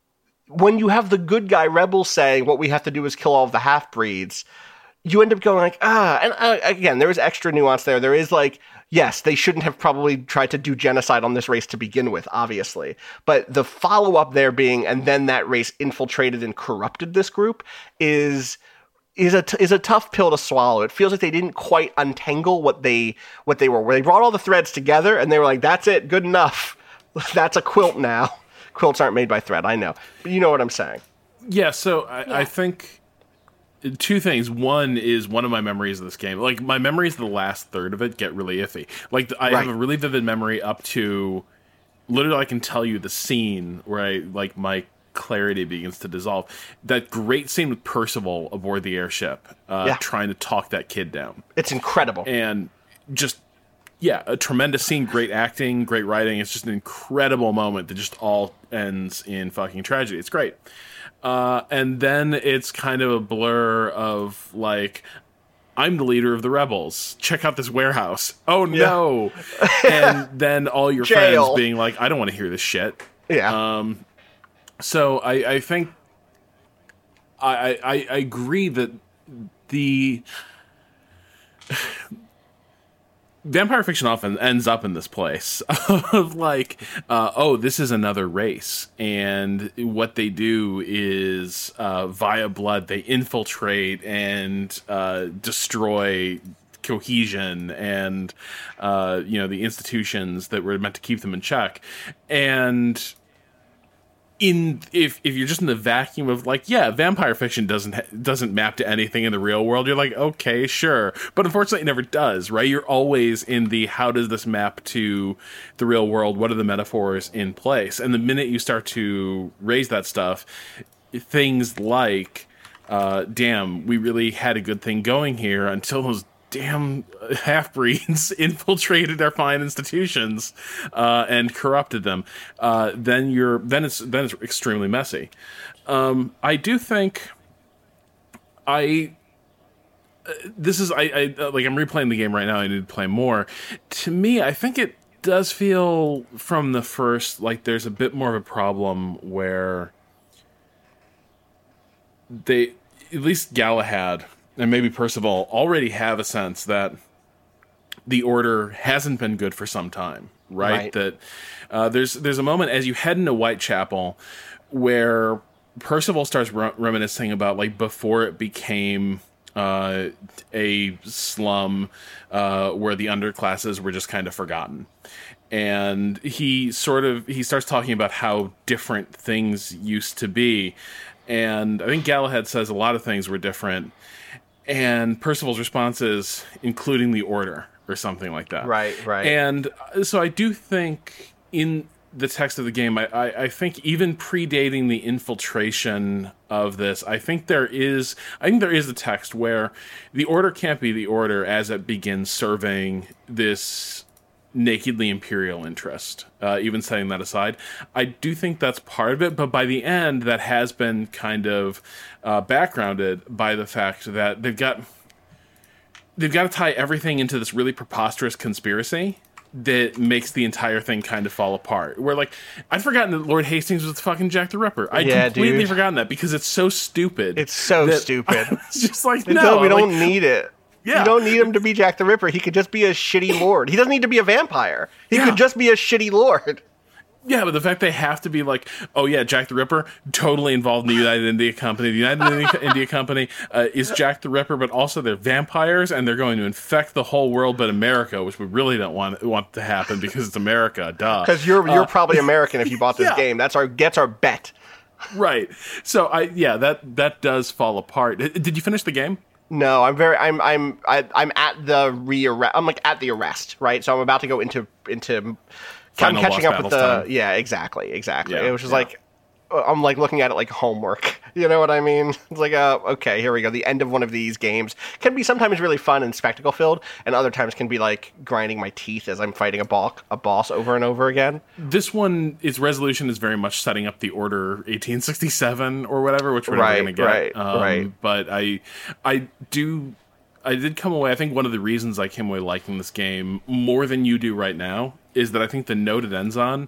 when you have the good guy rebels saying what we have to do is kill all of the half-breeds, you end up going like, ah, and uh, again, there is extra nuance there. There is like, yes, they shouldn't have probably tried to do genocide on this race to begin with, obviously. But the follow-up there being, and then that race infiltrated and corrupted this group, is is a t- is a tough pill to swallow. It feels like they didn't quite untangle what they what they were. Where they brought all the threads together and they were like, that's it, good enough. That's a quilt now. Quilts aren't made by thread, I know. But you know what I'm saying. Yeah, so I, yeah. I think two things. One is one of my memories of this game. Like, my memories of the last third of it get really iffy. Like, I right. have a really vivid memory up to, literally I can tell you the scene where I, like, my clarity begins to dissolve. That great scene with Percival aboard the airship, uh, yeah. trying to talk that kid down. It's incredible. And just... yeah, a tremendous scene, great acting, great writing. It's just an incredible moment that just all ends in fucking tragedy. It's great. Uh, and then it's kind of a blur of, like, I'm the leader of the rebels. Check out this warehouse. Oh no. And then all your Jail. friends being like, I don't want to hear this shit. Yeah. Um, so I, I think I, I, I agree that the vampire fiction often ends up in this place of like, uh, oh, this is another race, and what they do is uh, via blood they infiltrate and uh, destroy cohesion and uh, you know, the institutions that were meant to keep them in check. And in if if you're just in the vacuum of like, yeah, vampire fiction doesn't ha- doesn't map to anything in the real world, you're like, okay, sure, but unfortunately it never does, right? You're always in the, how does this map to the real world? What are the metaphors in place? And the minute you start to raise that stuff, things like uh damn, we really had a good thing going here until those damn half-breeds infiltrated our fine institutions uh, and corrupted them. Uh, then you're then it's then it's extremely messy. Um, I do think I. Uh, this is I, I uh, like I'm replaying the game right now. I need to play more. To me, I think it does feel from the first like there's a bit more of a problem where they, at least Galahad and maybe Percival, already have a sense that the Order hasn't been good for some time, right? Right. That uh, there's there's a moment as you head into Whitechapel where Percival starts re- reminiscing about like before it became uh, a slum uh, where the underclasses were just kind of forgotten. And he sort of he starts talking about how different things used to be. And I think Galahad says a lot of things were different. And Percival's response is, including the Order, or something like that. Right, right. And so I do think in the text of the game, I, I, I think even predating the infiltration of this, I think there is I think there is a text where the Order can't be the Order as it begins serving this nakedly imperial interest, uh, even setting that aside. I do think that's part of it, but by the end, that has been kind of uh, backgrounded by the fact that they've got they've got to tie everything into this really preposterous conspiracy that makes the entire thing kind of fall apart. Where, like, I'd forgotten that Lord Hastings was fucking Jack the Ripper. I'd Yeah, completely dude. forgotten that because it's so stupid. It's so that- stupid. It's just like, No, no. we like- don't need it. Yeah. You don't need him to be Jack the Ripper. He could just be a shitty lord. He doesn't need to be a vampire. He Yeah. could just be a shitty lord. Yeah, but the fact they have to be like, oh yeah, Jack the Ripper, totally involved in the United India Company. The United India, India Company uh, is Jack the Ripper, but also they're vampires, and they're going to infect the whole world but America, which we really don't want want to happen because it's America, duh. Because you're you're Uh, probably American if you bought this yeah. game. That's our gets our bet. Right. So I yeah, that that does fall apart. Did you finish the game? No, I'm very I'm I'm I, I'm at the rearrest. I'm like at the arrest, right? So I'm about to go into into. I'm Final catching boss up with battles the time. yeah, exactly, exactly. Yeah, it was just yeah. like I'm like looking at it like homework. You know what I mean? It's like, uh, okay, here we go. The end of one of these games can be sometimes really fun and spectacle filled, and other times can be like grinding my teeth as I'm fighting a boss, a boss over and over again. This one, its resolution is very much setting up the Order eighteen sixty-seven or whatever, which we're Right, never going to get. right, um, right. But I, I do, I did come away. I think one of the reasons I came away liking this game more than you do right now is that I think the note it ends on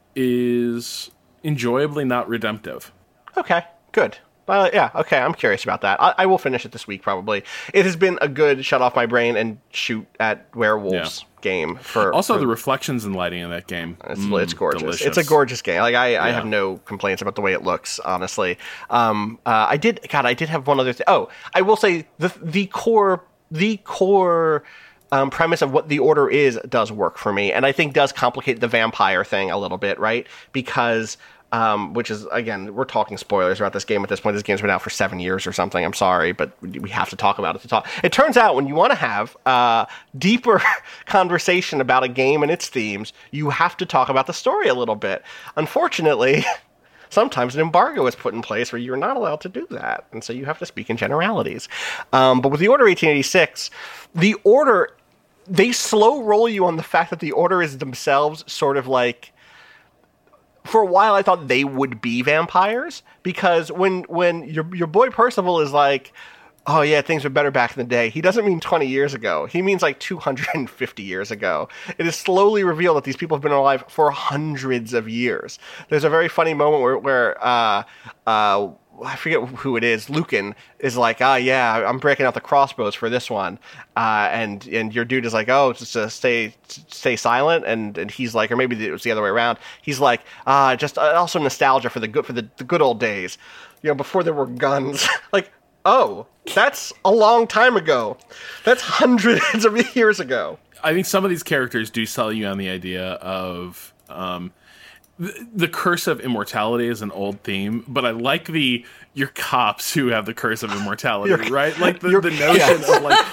is enjoyably not redemptive. Okay, good. Uh, yeah, okay, I'm curious about that. I, I will finish it this week, probably. It has been a good shut off my brain and shoot at werewolves Yeah. game. For Also, for, the reflections and lighting in that game. It's, mm, it's gorgeous. delicious. It's a gorgeous game. Like I, I Yeah. have no complaints about the way it looks. Honestly, um, uh, I did. God, I did have one other thing. Oh, I will say the the core the core um, premise of what the Order is does work for me, and I think does complicate the vampire thing a little bit, right? Because um, which is again, we're talking spoilers about this game at this point. This game's been out for seven years or something. I'm sorry, but we have to talk about it to talk. It turns out when you want to have uh, deeper conversation about a game and its themes, you have to talk about the story a little bit. Unfortunately, sometimes an embargo is put in place where you're not allowed to do that, and so you have to speak in generalities. Um, but with the Order eighteen eighty-six, the Order, they slow roll you on the fact that the Order is themselves sort of like, for a while I thought they would be vampires, because when when your your boy Percival is like, oh yeah, things were better back in the day. He doesn't mean twenty years ago. He means like two hundred fifty years ago. It is slowly revealed that these people have been alive for hundreds of years. There's a very funny moment where, where uh, uh, I forget who it is. Lucan is like, ah, yeah, I'm breaking out the crossbows for this one, uh, and and your dude is like, oh, just uh, stay stay silent, and, and he's like, or maybe it was the other way around. He's like, ah, just uh, also nostalgia for the good for the, the good old days, you know, before there were guns. Like, oh, that's a long time ago. That's hundreds of years ago. I think some of these characters do sell you on the idea of. Um, The curse of immortality is an old theme, but I like the your cops who have the curse of immortality, Your- right? Like the, your- the notion yes. of like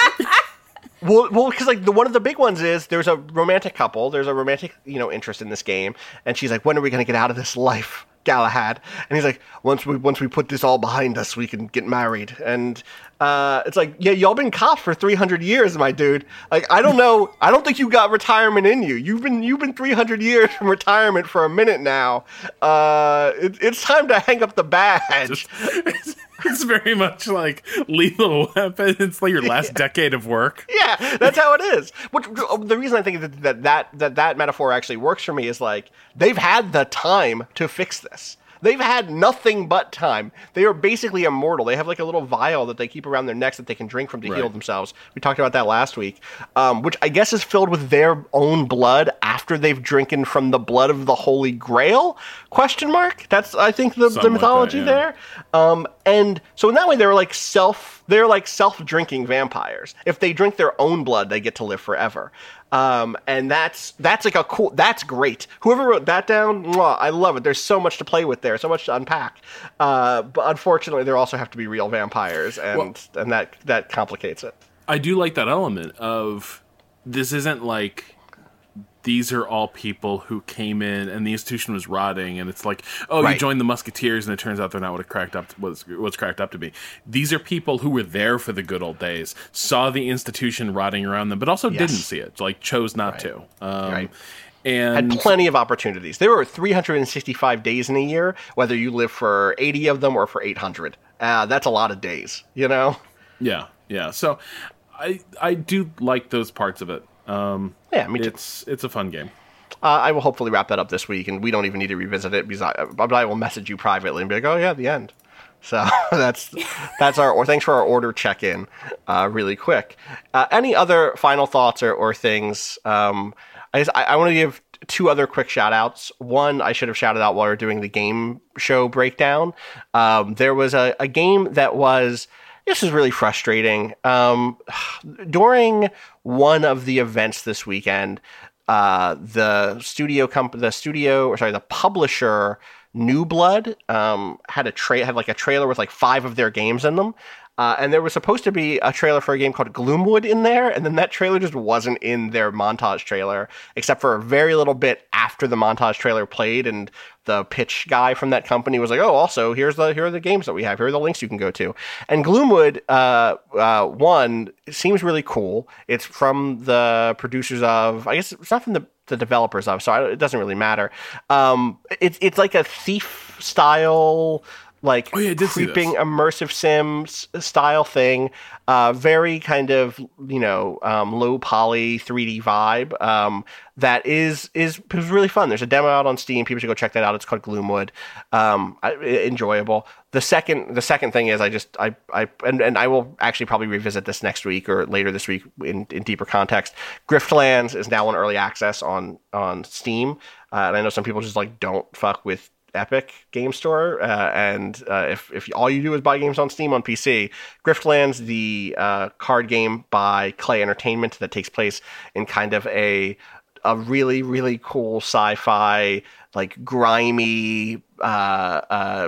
Well, well, because like the one of the big ones is there's a romantic couple, there's a romantic you know interest in this game, and she's like, when are we going to get out of this life, Galahad? And he's like, once we once we put this all behind us, we can get married. And uh, it's like, yeah, y'all been cops for three hundred years, my dude. Like, I don't know, I don't think you got retirement in you. You've been you've been three hundred years from retirement for a minute now. Uh, it, it's time to hang up the badge. it's, it's very much like Lethal Weapon. It's like your last yeah. decade of work. Yeah, that's how it is. Which, the reason I think that that, that that that metaphor actually works for me is like they've had the time to fix this. They've had nothing but time. They are basically immortal. They have like a little vial that they keep around their necks that they can drink from to right. heal themselves. We talked about that last week, um, which I guess is filled with their own blood after they've drinking from the blood of the Holy Grail? Question mark. That's I think the, the mythology like that, yeah. there. Um, and so in that way, they're like self. They're like self-drinking vampires. If they drink their own blood, they get to live forever. Um, and that's that's like a cool. That's great. Whoever wrote that down, mwah, I love it. There's so much to play with there, so much to unpack. Uh, but unfortunately, there also have to be real vampires, and well, and that that complicates it. I do like that element of this isn't like these are all people who came in and the institution was rotting, and it's like, oh, right. you joined the Musketeers, and it turns out they're not what it cracked up to, what's what's cracked up to be. These are people who were there for the good old days, saw the institution rotting around them, but also yes. didn't see it, like chose not right. to. Um, right. And had plenty of opportunities. There were three hundred sixty-five days in a year, whether you live for eighty of them or for eight hundred. Uh, that's a lot of days, you know? Yeah, yeah. So I I do like those parts of it. Um, yeah, me too. It's, it's a fun game. Uh, I will hopefully wrap that up this week, and we don't even need to revisit it, because I, but I will message you privately and be like, oh yeah, the end. So that's that's our, or thanks for our order check-in uh, really quick. Uh, any other final thoughts or, or things? Um, I, just, I, I want to give two other quick shout-outs. One, I should have shouted out while we were doing the game show breakdown. Um, there was a, a game that was... This is really frustrating. Um, during one of the events this weekend, uh, the studio comp- the studio, or sorry, the publisher, New Blood, um, had a tra- had like a trailer with like five of their games in them. Uh, and there was supposed to be a trailer for a game called Gloomwood in there, and then that trailer just wasn't in their montage trailer, except for a very little bit after the montage trailer played, and the pitch guy from that company was like, oh, also, here's the here are the games that we have. Here are the links you can go to. And Gloomwood, uh, uh, one, seems really cool. It's from the producers of, I guess it's not from the, the developers of, so I, it doesn't really matter. Um, it's it's like a Thief-style... like oh, yeah, creeping immersive Sims style thing, uh, very kind of, you know, um, low poly three D vibe. Um, that is, is, is really fun. There's a demo out on Steam. People should go check that out. It's called Gloomwood. Um, I, enjoyable. The second, the second thing is I just, I, I, and, and I will actually probably revisit this next week or later this week in, in deeper context. Griftlands is now in early access on, on Steam. Uh, and I know some people just like don't fuck with Epic Game Store, uh, and uh, if if all you do is buy games on Steam on P C, Griftlands, the uh, card game by Clay Entertainment that takes place in kind of a a really really cool sci-fi, like grimy, uh, uh,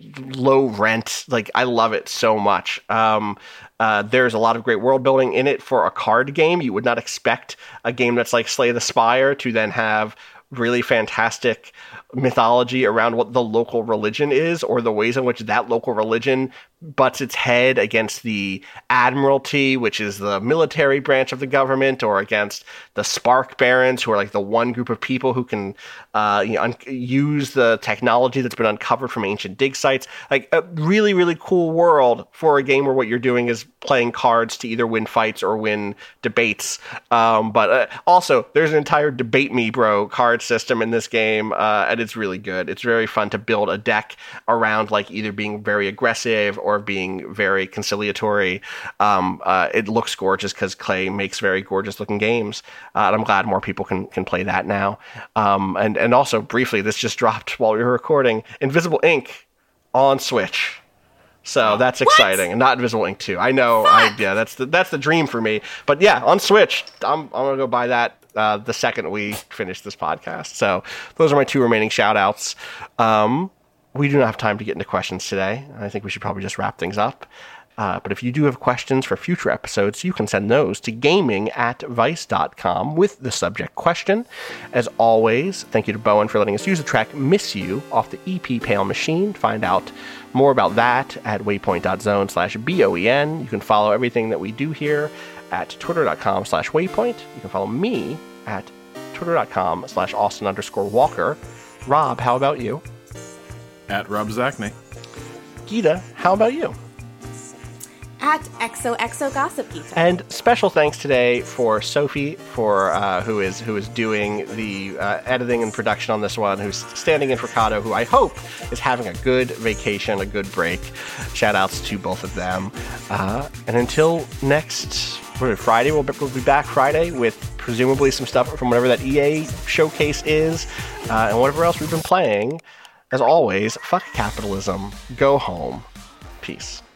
low rent. Like I love it so much. Um, uh, there's a lot of great world building in it for a card game. You would not expect a game that's like Slay the Spire to then have really fantastic mythology around what the local religion is, or the ways in which that local religion butts its head against the Admiralty, which is the military branch of the government, or against the Spark Barons, who are like the one group of people who can uh, you know, un- use the technology that's been uncovered from ancient dig sites. Like a really, really cool world for a game where what you're doing is playing cards to either win fights or win debates. Um, but uh, also, there's an entire Debate Me Bro card system in this game, uh, and it's really good. It's very fun to build a deck around like either being very aggressive or being very conciliatory. Um, uh, it looks gorgeous because Clay makes very gorgeous looking games, uh, and I'm glad more people can can play that now. Um, and and also briefly, this just dropped while we were recording. Invisible Ink on Switch. So that's exciting. And not Invisible Ink two. I know. I, yeah, that's the that's the dream for me. But yeah, on Switch, I'm I'm gonna go buy that uh, the second we finish this podcast. So those are my two remaining shout outs. Um, we do not have time to get into questions today. I think we should probably just wrap things up. Uh, but if you do have questions for future episodes, you can send those to gaming at vice dot com with the subject question. As always, thank you to Bowen for letting us use the track Miss You off the E P Pale Machine. Find out more about that at waypoint.zone slash B-O-E-N. You can follow everything that we do here at twitter.com slash waypoint. You can follow me at twitter.com slash Austin underscore Walker. Rob, how about you? At Rob Zachney. Gita, how about you? At X O X O Gossip Geek. And special thanks today for Sophie, for uh, who is who is doing the uh, editing and production on this one, who's standing in for Kato, who I hope is having a good vacation, a good break. Shout outs to both of them. Uh, and until next what is it, Friday, we'll be, we'll be back Friday with presumably some stuff from whatever that E A showcase is, uh, and whatever else we've been playing. As always, fuck capitalism. Go home. Peace.